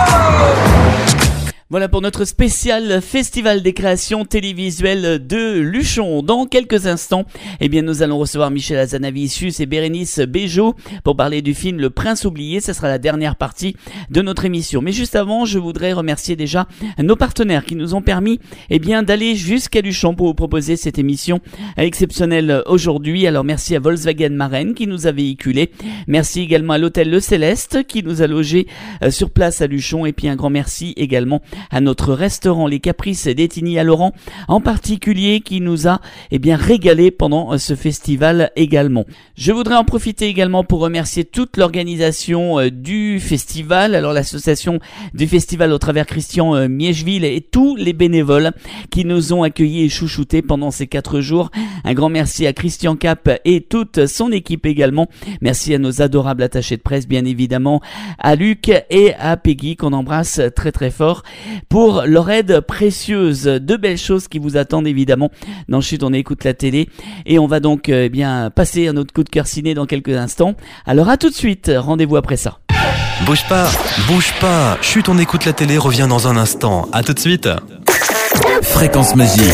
Voilà pour notre spécial Festival des créations télévisuelles de Luchon. Dans quelques instants, eh bien, nous allons recevoir Michel Hazanavicius et Bérénice Bejo pour parler du film Le Prince oublié. Ça sera la dernière partie de notre émission. Mais juste avant, je voudrais remercier déjà nos partenaires qui nous ont permis, eh bien, d'aller jusqu'à Luchon pour vous proposer cette émission exceptionnelle aujourd'hui. Alors, merci à Volkswagen Marraine qui nous a véhiculé. Merci également à l'hôtel Le Céleste qui nous a logés sur place à Luchon. Et puis, un grand merci également à notre restaurant Les Caprices d'Etigny à Laurent en particulier qui nous a eh bien régalé pendant ce festival également. Je voudrais en profiter également pour remercier toute l'organisation euh, du festival, alors l'association du festival au travers Christian euh, Miecheville et tous les bénévoles qui nous ont accueillis et chouchoutés pendant ces quatre jours. Un grand merci à Christian Cap et toute son équipe également. Merci à nos adorables attachés de presse bien évidemment, à Luc et à Peggy qu'on embrasse très très fort pour leur aide précieuse. De belles choses qui vous attendent évidemment dans Chut, on écoute la télé et on va donc eh bien passer à notre coup de cœur ciné dans quelques instants. Alors à tout de suite, rendez-vous après ça. Bouge pas, bouge pas, Chut, on écoute la télé revient dans un instant. À tout de suite. Fréquence Magique.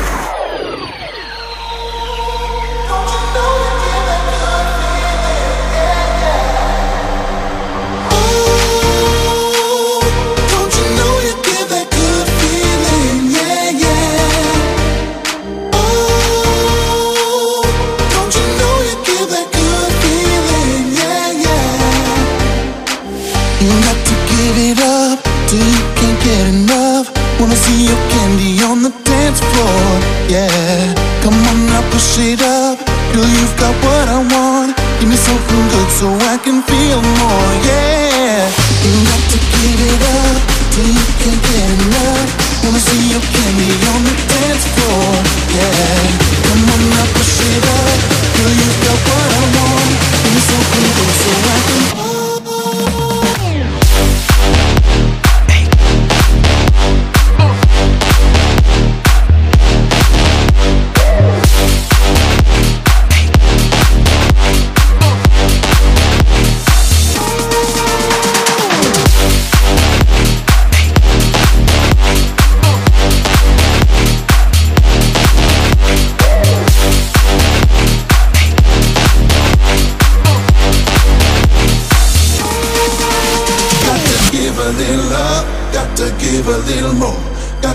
Wanna see your candy on the dance floor, yeah. Come on now, push it up. Girl, you've got what I want. Give me something good so I can feel more, yeah. You got to give it up till you can't get enough. Wanna see your candy on the dance floor, yeah. Come on now, push it up. Girl, you've got what I want. Give me something good so I can.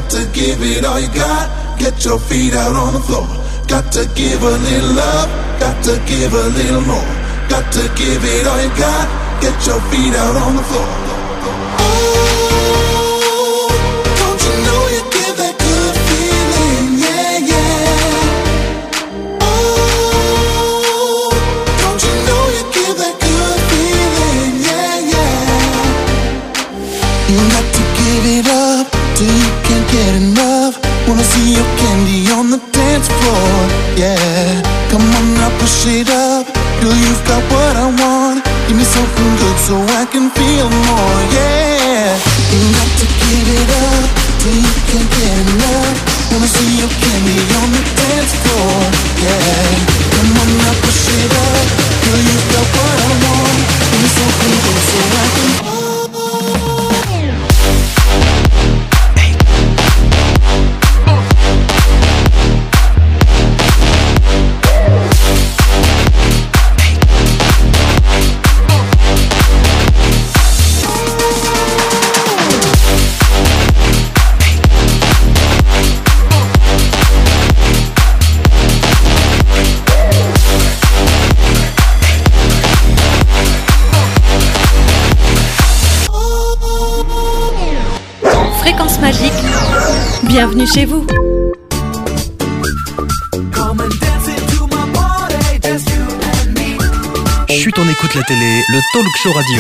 Got to give it all you got. Get your feet out on the floor. Got to give a little love. Got to give a little more. Got to give it all you got. Get your feet out on the floor. Oh, don't you know you give that good feeling? Yeah, yeah. Oh, don't you know you give that good feeling? Yeah, yeah. You got to give it up till you can't get enough. Wanna see your candy on the dance floor. Yeah, come on now, push it up. Girl, you've got what I want. Give me something good so I can feel more, yeah. You got to give it up till you can't get enough. Wanna see your candy on the dance floor, yeah. Come on now, push it up. Girl, you've got what I want. Give me something good so I can. Fréquence magique, bienvenue chez vous. Chut, on écoute la télé, le talk show radio.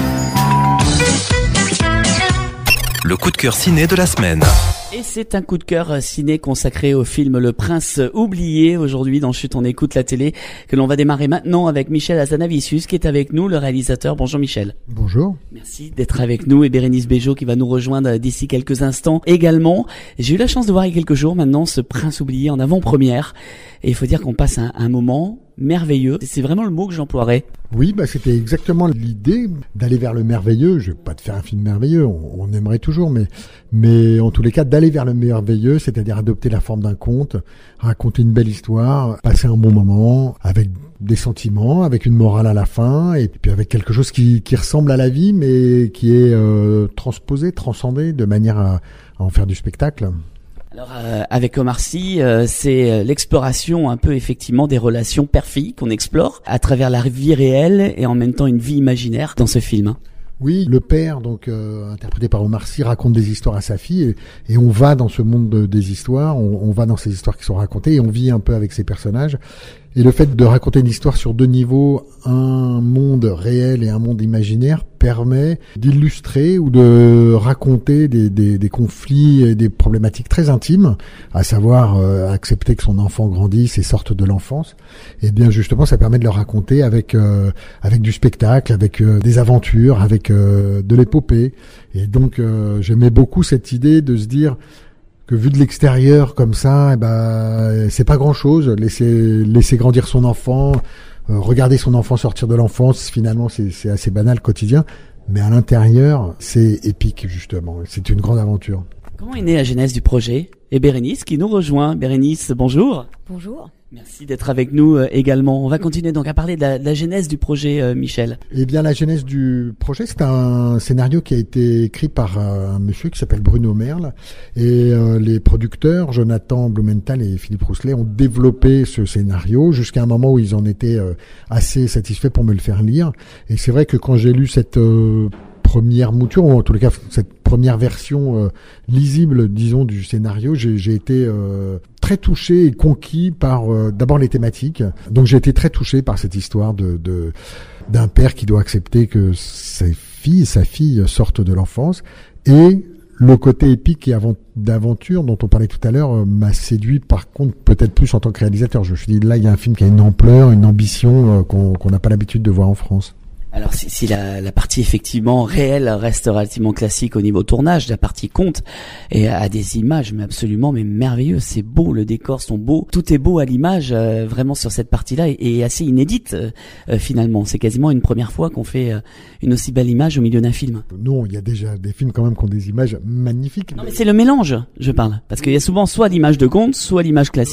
Le coup de cœur ciné de la semaine. Et c'est un coup de cœur ciné consacré au film Le Prince oublié aujourd'hui dans Chut on écoute la télé que l'on va démarrer maintenant avec Michel Hazanavicius qui est avec nous, le réalisateur. Bonjour Michel. Bonjour. Merci d'être avec nous et Bérénice Bejo qui va nous rejoindre d'ici quelques instants également. J'ai eu la chance de voir il y a quelques jours maintenant ce Prince oublié en avant-première et il faut dire qu'on passe un, un moment merveilleux. C'est vraiment le mot que j'emploierais. Oui, bah c'était exactement l'idée d'aller vers le merveilleux. Je vais pas te faire un film merveilleux, on, on aimerait toujours, mais mais en tous les cas d'aller vers le merveilleux, c'est-à-dire adopter la forme d'un conte, raconter une belle histoire, passer un bon moment avec des sentiments, avec une morale à la fin, et puis avec quelque chose qui qui ressemble à la vie, mais qui est euh, transposé, transcendé, de manière à, à en faire du spectacle. Alors euh, avec Omar Sy, euh, c'est euh, l'exploration un peu effectivement des relations père-fille qu'on explore à travers la vie réelle et en même temps une vie imaginaire dans ce film. Hein. Oui, le père, donc euh, interprété par Omar Sy, raconte des histoires à sa fille et, et on va dans ce monde de, des histoires, on, on va dans ces histoires qui sont racontées et on vit un peu avec ces personnages. Et le fait de raconter une histoire sur deux niveaux, un monde réel et un monde imaginaire, permet d'illustrer ou de raconter des, des, des conflits et des problématiques très intimes, à savoir euh, accepter que son enfant grandisse et sorte de l'enfance. Et bien justement, ça permet de le raconter avec euh, avec du spectacle, avec euh, des aventures, avec euh, de l'épopée. Et donc, euh, j'aimais beaucoup cette idée de se dire que vu de l'extérieur comme ça, eh ben c'est pas grand-chose. Laisser laisser grandir son enfant, euh, regarder son enfant sortir de l'enfance, finalement c'est c'est assez banal quotidien, mais à l'intérieur c'est épique justement. C'est une grande aventure. Comment est née la genèse du projet? Et Bérénice qui nous rejoint. Bérénice, bonjour. Bonjour. Merci d'être avec nous euh, également. On va continuer donc à parler de la, de la genèse du projet, euh, Michel. Eh bien, la genèse du projet, c'est un scénario qui a été écrit par euh, un monsieur qui s'appelle Bruno Merle. Et euh, les producteurs, Jonathan Blumenthal et Philippe Rousselet, ont développé ce scénario jusqu'à un moment où ils en étaient euh, assez satisfaits pour me le faire lire. Et c'est vrai que quand j'ai lu cette euh, première mouture, ou en tous les cas cette première version euh, lisible, disons, du scénario, j'ai, j'ai été euh, très touché et conquis par euh, d'abord les thématiques. Donc j'ai été très touché par cette histoire de, de d'un père qui doit accepter que ses filles, sa fille sortent de l'enfance, et le côté épique et avant, d'aventure dont on parlait tout à l'heure euh, m'a séduit par contre peut-être plus en tant que réalisateur. Je me suis dit là il y a un film qui a une ampleur, une ambition euh, qu'on qu'on n'a pas l'habitude de voir en France. Alors si, si la, la partie effectivement réelle reste relativement classique au niveau tournage, la partie conte et a des images mais absolument mais merveilleuses, c'est beau, le décor sont beaux, tout est beau à l'image euh, vraiment sur cette partie-là et, et assez inédite euh, euh, finalement. C'est quasiment une première fois qu'on fait euh, une aussi belle image au milieu d'un film. Non, il y a déjà des films quand même qui ont des images magnifiques. Non mais c'est le mélange, je parle, parce qu'il y a souvent soit l'image de conte, soit l'image classique.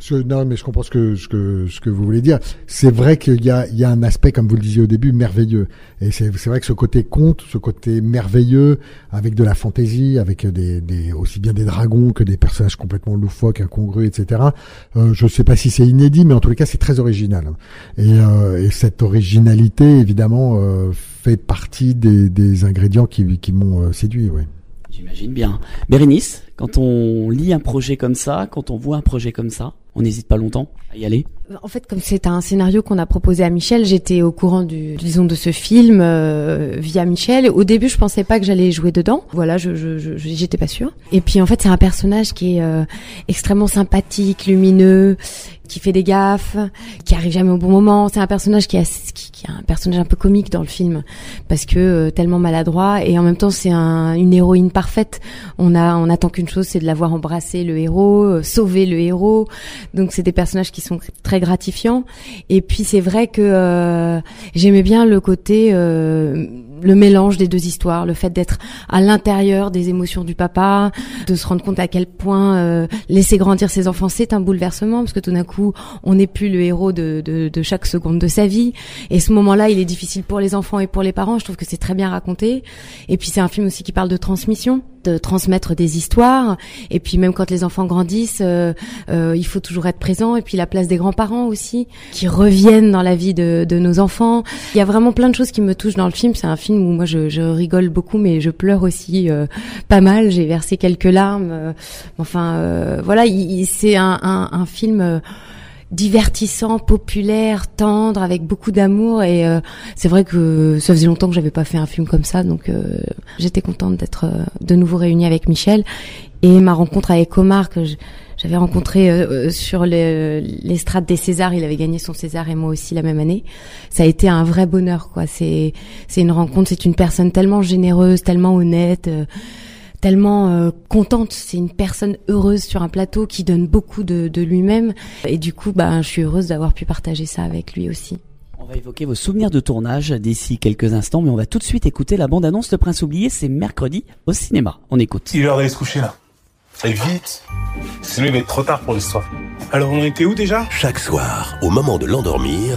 Je, non, mais je comprends ce que, ce que, ce que vous voulez dire. C'est vrai qu'il y a, il y a un aspect, comme vous le disiez au début, merveilleux. Et c'est, c'est vrai que ce côté conte, ce côté merveilleux, avec de la fantaisie, avec des, des, aussi bien des dragons que des personnages complètement loufoques, incongrus, et cetera. Euh, je sais pas si c'est inédit, mais en tous les cas, c'est très original. Et, euh, et cette originalité, évidemment, euh, fait partie des, des ingrédients qui, qui m'ont euh, séduit, oui. J'imagine bien. Bérénice, quand on lit un projet comme ça, quand on voit un projet comme ça, on n'hésite pas longtemps à y aller? En fait, comme c'est un scénario qu'on a proposé à Michel, j'étais au courant du, disons, de ce film euh, via Michel. Au début, je pensais pas que j'allais jouer dedans. Voilà, je, je, je j'étais pas sûre. Et puis, en fait, c'est un personnage qui est euh, extrêmement sympathique, lumineux, qui fait des gaffes, qui arrive jamais au bon moment. C'est un personnage qui est qui, qui est un personnage un peu comique dans le film parce que euh, tellement maladroit et en même temps c'est un, une héroïne parfaite. On a on attend qu'une chose, c'est de la voir embrasser le héros, euh, sauver le héros. Donc c'est des personnages qui sont très gratifiants. Et puis c'est vrai que euh, j'aimais bien le côté euh, le mélange des deux histoires, le fait d'être à l'intérieur des émotions du papa, de se rendre compte à quel point euh, laisser grandir ses enfants, c'est un bouleversement, parce que tout d'un coup, on n'est plus le héros de, de, de chaque seconde de sa vie. Et ce moment-là, il est difficile pour les enfants et pour les parents. Je trouve que c'est très bien raconté. Et puis, c'est un film aussi qui parle de transmission, de transmettre des histoires. Et puis, même quand les enfants grandissent, euh, euh, il faut toujours être présent. Et puis, la place des grands-parents aussi, qui reviennent dans la vie de, de nos enfants. Il y a vraiment plein de choses qui me touchent dans le film. C'est un film où moi, je, je rigole beaucoup, mais je pleure aussi euh, pas mal. J'ai versé quelques larmes. Euh, enfin, euh, voilà, il, c'est un, un, un film... Euh, divertissant, populaire, tendre, avec beaucoup d'amour. Et euh, c'est vrai que ça faisait longtemps que j'avais pas fait un film comme ça, donc euh, j'étais contente d'être euh, de nouveau réunie avec Michel. Et ma rencontre avec Omar, que je, j'avais rencontré euh, sur les, l'estrade des Césars, il avait gagné son César et moi aussi la même année. Ça a été un vrai bonheur, quoi. C'est c'est une rencontre, c'est une personne tellement généreuse, tellement honnête. Euh, tellement euh, contente, c'est une personne heureuse sur un plateau qui donne beaucoup de, de lui-même et du coup bah je suis heureuse d'avoir pu partager ça avec lui aussi. On va évoquer vos souvenirs de tournage d'ici quelques instants, mais on va tout de suite écouter la bande-annonce Le Prince oublié, c'est mercredi au cinéma. On écoute. Il est l'heure d'aller se coucher là. Et vite, sinon il va être trop tard pour l'histoire. Alors on était où déjà ? Chaque soir, au moment de l'endormir,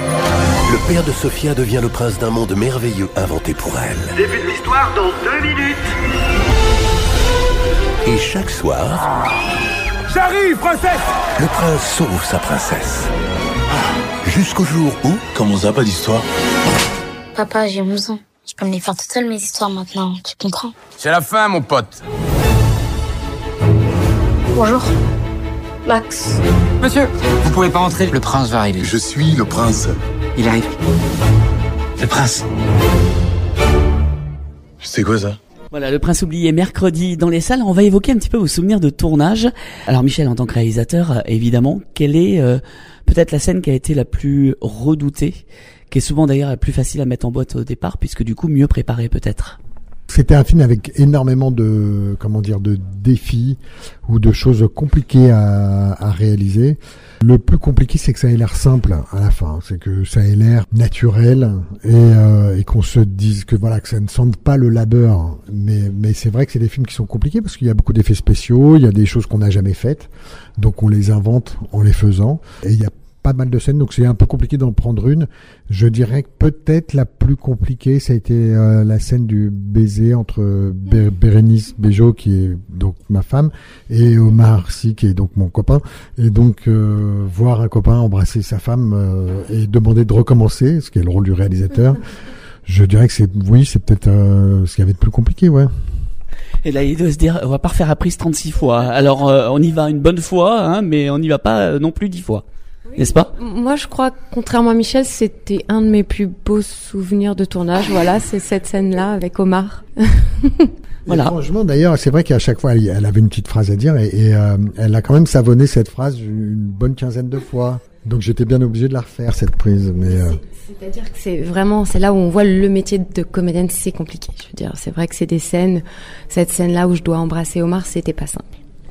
le père de Sophia devient le prince d'un monde merveilleux inventé pour elle. Début de l'histoire dans deux minutes. Et chaque soir... J'arrive, princesse ! Le prince sauve sa princesse. Jusqu'au jour où... Comment ça, pas d'histoire ? Papa, j'ai onze ans. Je peux me les faire toute seule, mes histoires, maintenant. Tu comprends ? C'est la fin, mon pote. Bonjour. Max. Monsieur, vous pouvez pas entrer, le prince va arriver. Je suis le prince. Il arrive. Le prince. C'est quoi ça ? Voilà, Le Prince oublié mercredi dans les salles. On va évoquer un petit peu vos souvenirs de tournage. Alors Michel, en tant que réalisateur, évidemment, quelle est euh, peut-être la scène qui a été la plus redoutée, qui est souvent d'ailleurs la plus facile à mettre en boîte au départ, puisque du coup mieux préparée peut-être ? C'était un film avec énormément de, comment dire, de défis ou de choses compliquées à, à réaliser. Le plus compliqué, c'est que ça ait l'air simple à la fin. C'est que ça ait l'air naturel et, euh, et qu'on se dise que voilà, que ça ne sente pas le labeur. Mais, mais c'est vrai que c'est des films qui sont compliqués parce qu'il y a beaucoup d'effets spéciaux, il y a des choses qu'on n'a jamais faites, donc on les invente en les faisant. Et il y a pas mal de scènes, donc c'est un peu compliqué d'en prendre une. Je dirais que peut-être la plus compliquée, ça a été euh, la scène du baiser entre Bé- Bérénice Bejo, qui est donc ma femme, et Omar Sy, qui est donc mon copain. Et donc euh, voir un copain embrasser sa femme euh, et demander de recommencer, ce qui est le rôle du réalisateur, je dirais que c'est, oui, c'est peut-être euh, ce qu'il y avait de plus compliqué, ouais. Et là, il doit se dire, on va pas refaire la prise trente-six fois. Alors, euh, on y va une bonne fois, hein, mais on n'y va pas euh, non plus dix fois. Oui. N'est-ce pas ? Moi, je crois, contrairement à Michel, c'était un de mes plus beaux souvenirs de tournage. Voilà, c'est cette scène-là avec Omar. Voilà. Franchement, d'ailleurs, c'est vrai qu'à chaque fois, elle avait une petite phrase à dire et, et euh, elle a quand même savonné cette phrase une bonne quinzaine de fois. Donc, j'étais bien obligé de la refaire, cette prise. Mais euh... c'est-à-dire que c'est vraiment, c'est là où on voit le métier de comédienne, c'est compliqué. Je veux dire, c'est vrai que c'est des scènes, cette scène-là où je dois embrasser Omar, c'était pas simple.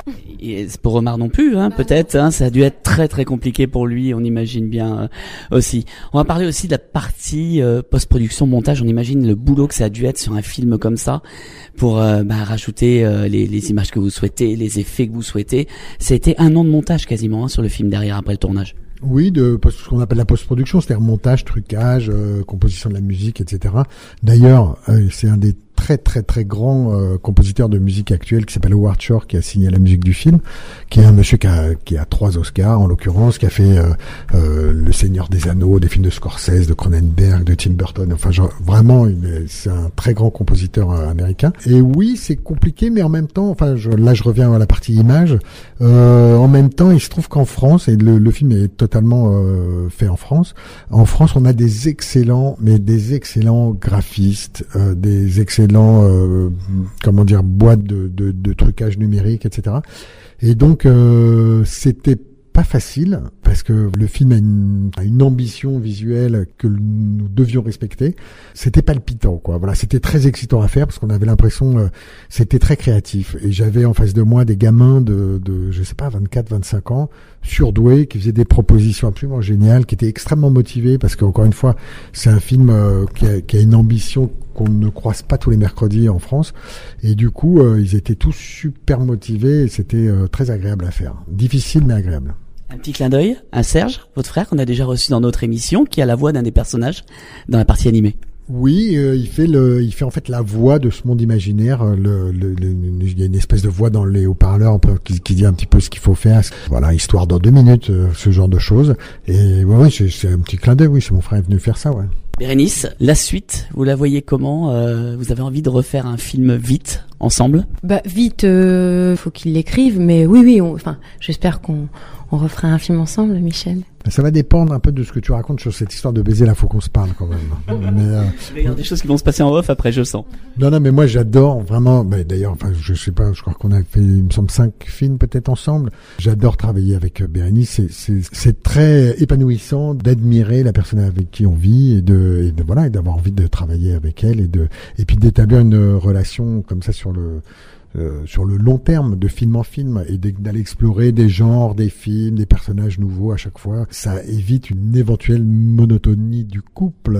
Et c'est pour Omar non plus, hein, peut-être. Hein, ça a dû être très très compliqué pour lui, on imagine bien euh, aussi. On va parler aussi de la partie euh, post-production, montage. On imagine le boulot que ça a dû être sur un film comme ça, pour euh, bah, rajouter euh, les, les images que vous souhaitez, les effets que vous souhaitez. Ça a été un an de montage quasiment hein, sur le film derrière après le tournage. Oui, de ce qu'on appelle la post-production, c'est-à-dire montage, trucage, euh, composition de la musique, et cetera. D'ailleurs, euh, c'est un des très très très grands euh, compositeurs de musique actuelle qui s'appelle Howard Shore, qui a signé la musique du film, qui est un monsieur qui a, qui a trois Oscars en l'occurrence, qui a fait euh, euh, Le Seigneur des Anneaux, des films de Scorsese, de Cronenberg, de Tim Burton. Enfin, genre, vraiment, une, c'est un très grand compositeur euh, américain. Et oui, c'est compliqué, mais en même temps, enfin, je, là, je reviens à la partie image. Euh, en même temps, il se trouve qu'en France, et le, le film est totalement euh, fait en France. En France, on a des excellents, mais des excellents graphistes, euh, des excellents Euh, comment dire, boîte de, de, de trucage numérique, et cetera. Et donc euh, c'était pas facile parce que le film a une, a une ambition visuelle que nous devions respecter. C'était palpitant, quoi. Voilà, c'était très excitant à faire parce qu'on avait l'impression, euh, c'était très créatif. Et j'avais en face de moi des gamins de, de, je sais pas, vingt-quatre, vingt-cinq ans, surdoués, qui faisaient des propositions absolument géniales, qui étaient extrêmement motivés parce qu'encore une fois, c'est un film euh, qui, a, qui a une ambition qu'on ne croise pas tous les mercredis en France. Et du coup, euh, ils étaient tous super motivés et c'était euh, très agréable à faire. Difficile, mais agréable. Un petit clin d'œil à Serge, votre frère, qu'on a déjà reçu dans notre émission, qui a la voix d'un des personnages dans la partie animée. Oui, euh, il fait le, il fait en fait la voix de ce monde imaginaire. Le, le, le, il y a une espèce de voix dans les haut-parleurs qui, qui dit un petit peu ce qu'il faut faire. Voilà, histoire dans deux minutes, euh, ce genre de choses. Et ouais, ouais c'est, c'est un petit clin d'œil. Oui, c'est mon frère est venu faire ça, ouais. Bérénice, la suite, vous la voyez comment euh, vous avez envie de refaire un film vite, ensemble? Bah vite, euh, faut qu'il l'écrive, mais oui, oui. On, enfin, j'espère qu'on on refera un film ensemble, Michel. Ça va dépendre un peu de ce que tu racontes sur cette histoire de baiser. Là, faut qu'on se parle quand même. Mais euh, il y a des choses qui vont se passer en off après, je sens. Non, non, mais moi j'adore vraiment. Bah, d'ailleurs, enfin, je sais pas, je crois qu'on a fait, il me semble, cinq films peut-être ensemble. J'adore travailler avec Bérénice. C'est, c'est, c'est très épanouissant d'admirer la personne avec qui on vit et de, et de voilà, et d'avoir envie de travailler avec elle et de, et puis d'établir une relation comme ça sur le. Euh, sur le long terme, de film en film, et d'aller explorer des genres, des films, des personnages nouveaux à chaque fois. Ça évite une éventuelle monotonie du couple.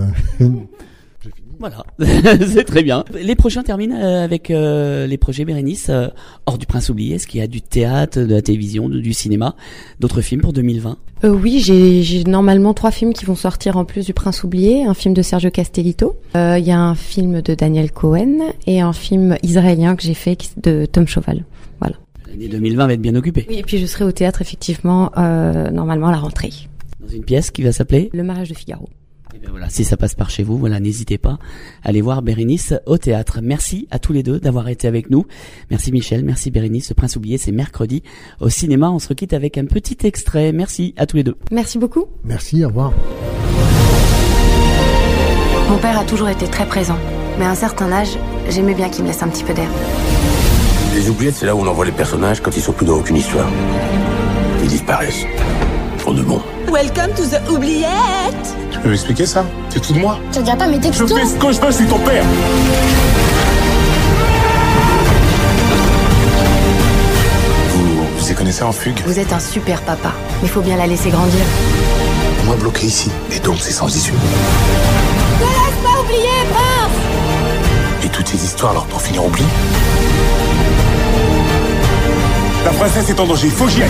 Voilà, c'est très bien. Les prochains terminent avec euh, les projets Bérénice, euh, hors du Prince oublié. Est-ce qu'il y a du théâtre, de la télévision, de, du cinéma, d'autres films pour deux mille vingt? Euh, oui, j'ai, j'ai normalement trois films qui vont sortir en plus du Prince oublié. Un film de Sergio Castellitto, il euh, y a un film de Daniel Cohen et un film israélien que j'ai fait de Tom Chauvel. Voilà. L'année deux mille vingt va être bien occupée. Oui, et puis je serai au théâtre effectivement, euh, normalement à la rentrée. Dans une pièce qui va s'appeler Le mariage de Figaro. Et bien voilà, si ça passe par chez vous, voilà, n'hésitez pas à aller voir Bérénice au théâtre. Merci à tous les deux d'avoir été avec nous. Merci Michel, merci Bérénice. Le Prince oublié, c'est mercredi au cinéma. On se quitte avec un petit extrait. Merci à tous les deux. Merci beaucoup. Merci, au revoir. Mon père a toujours été très présent, mais à un certain âge, j'aimais bien qu'il me laisse un petit peu d'air. Les oubliettes, c'est là où on envoie les personnages quand ils sont plus dans aucune histoire. Ils disparaissent. Pour de bon. Welcome to the oubliette. Tu peux m'expliquer ça? C'est tout de moi. Tu regardes pas mes textos? Je fais ce que je veux, je suis ton père. Vous vous y connaissez en fugue? Vous êtes un super papa, mais faut bien la laisser grandir. Moi bloqué ici, et donc c'est sans issue. Ne laisse pas oublier, Prince. Et toutes ces histoires, leur pour finir oubliées. La princesse est en danger, il faut que j'y aille.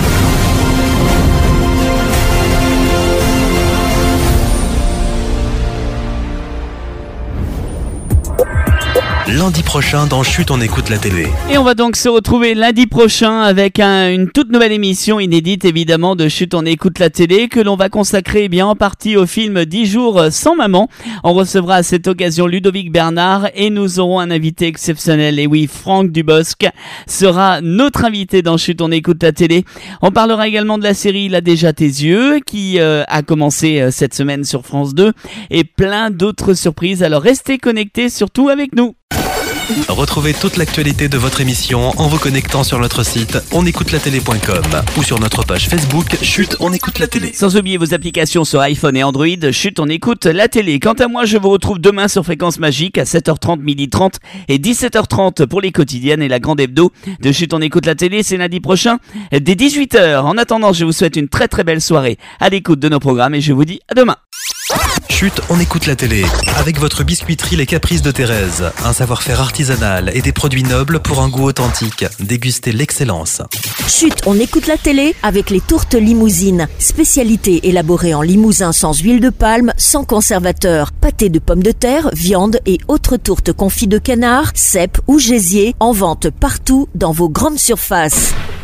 Lundi prochain dans Chut, on écoute la télé. Et on va donc se retrouver lundi prochain avec un, une toute nouvelle émission inédite évidemment de Chut, on écoute la télé, que l'on va consacrer eh bien en partie au film dix jours sans maman. On recevra à cette occasion Ludovic Bernard et nous aurons un invité exceptionnel. Et oui, Franck Dubosc sera notre invité dans Chut, on écoute la télé. On parlera également de la série Il a déjà tes yeux qui euh, a commencé euh, cette semaine sur France deux et plein d'autres surprises. Alors restez connectés surtout avec nous. Retrouvez toute l'actualité de votre émission en vous connectant sur notre site onécoutelatélé point com ou sur notre page Facebook Chut, on écoute la télé. Sans oublier vos applications sur iPhone et Android, Chut, on écoute la télé. Quant à moi, je vous retrouve demain sur Fréquence Magique à sept heures trente, midi trente et dix-sept heures trente pour les quotidiennes et la grande hebdo de Chut, on écoute la télé. C'est lundi prochain dès dix-huit heures. En attendant, je vous souhaite une très très belle soirée à l'écoute de nos programmes et je vous dis à demain. Chut, on écoute la télé. Avec votre biscuiterie Les Caprices de Thérèse. Un savoir-faire artisanal et des produits nobles pour un goût authentique. Dégustez l'excellence. Chut, on écoute la télé avec les tourtes limousines. Spécialité élaborée en limousin sans huile de palme, sans conservateur. Pâté de pommes de terre, viande et autres tourtes confites de canard, cèpes ou gésier. En vente partout dans vos grandes surfaces.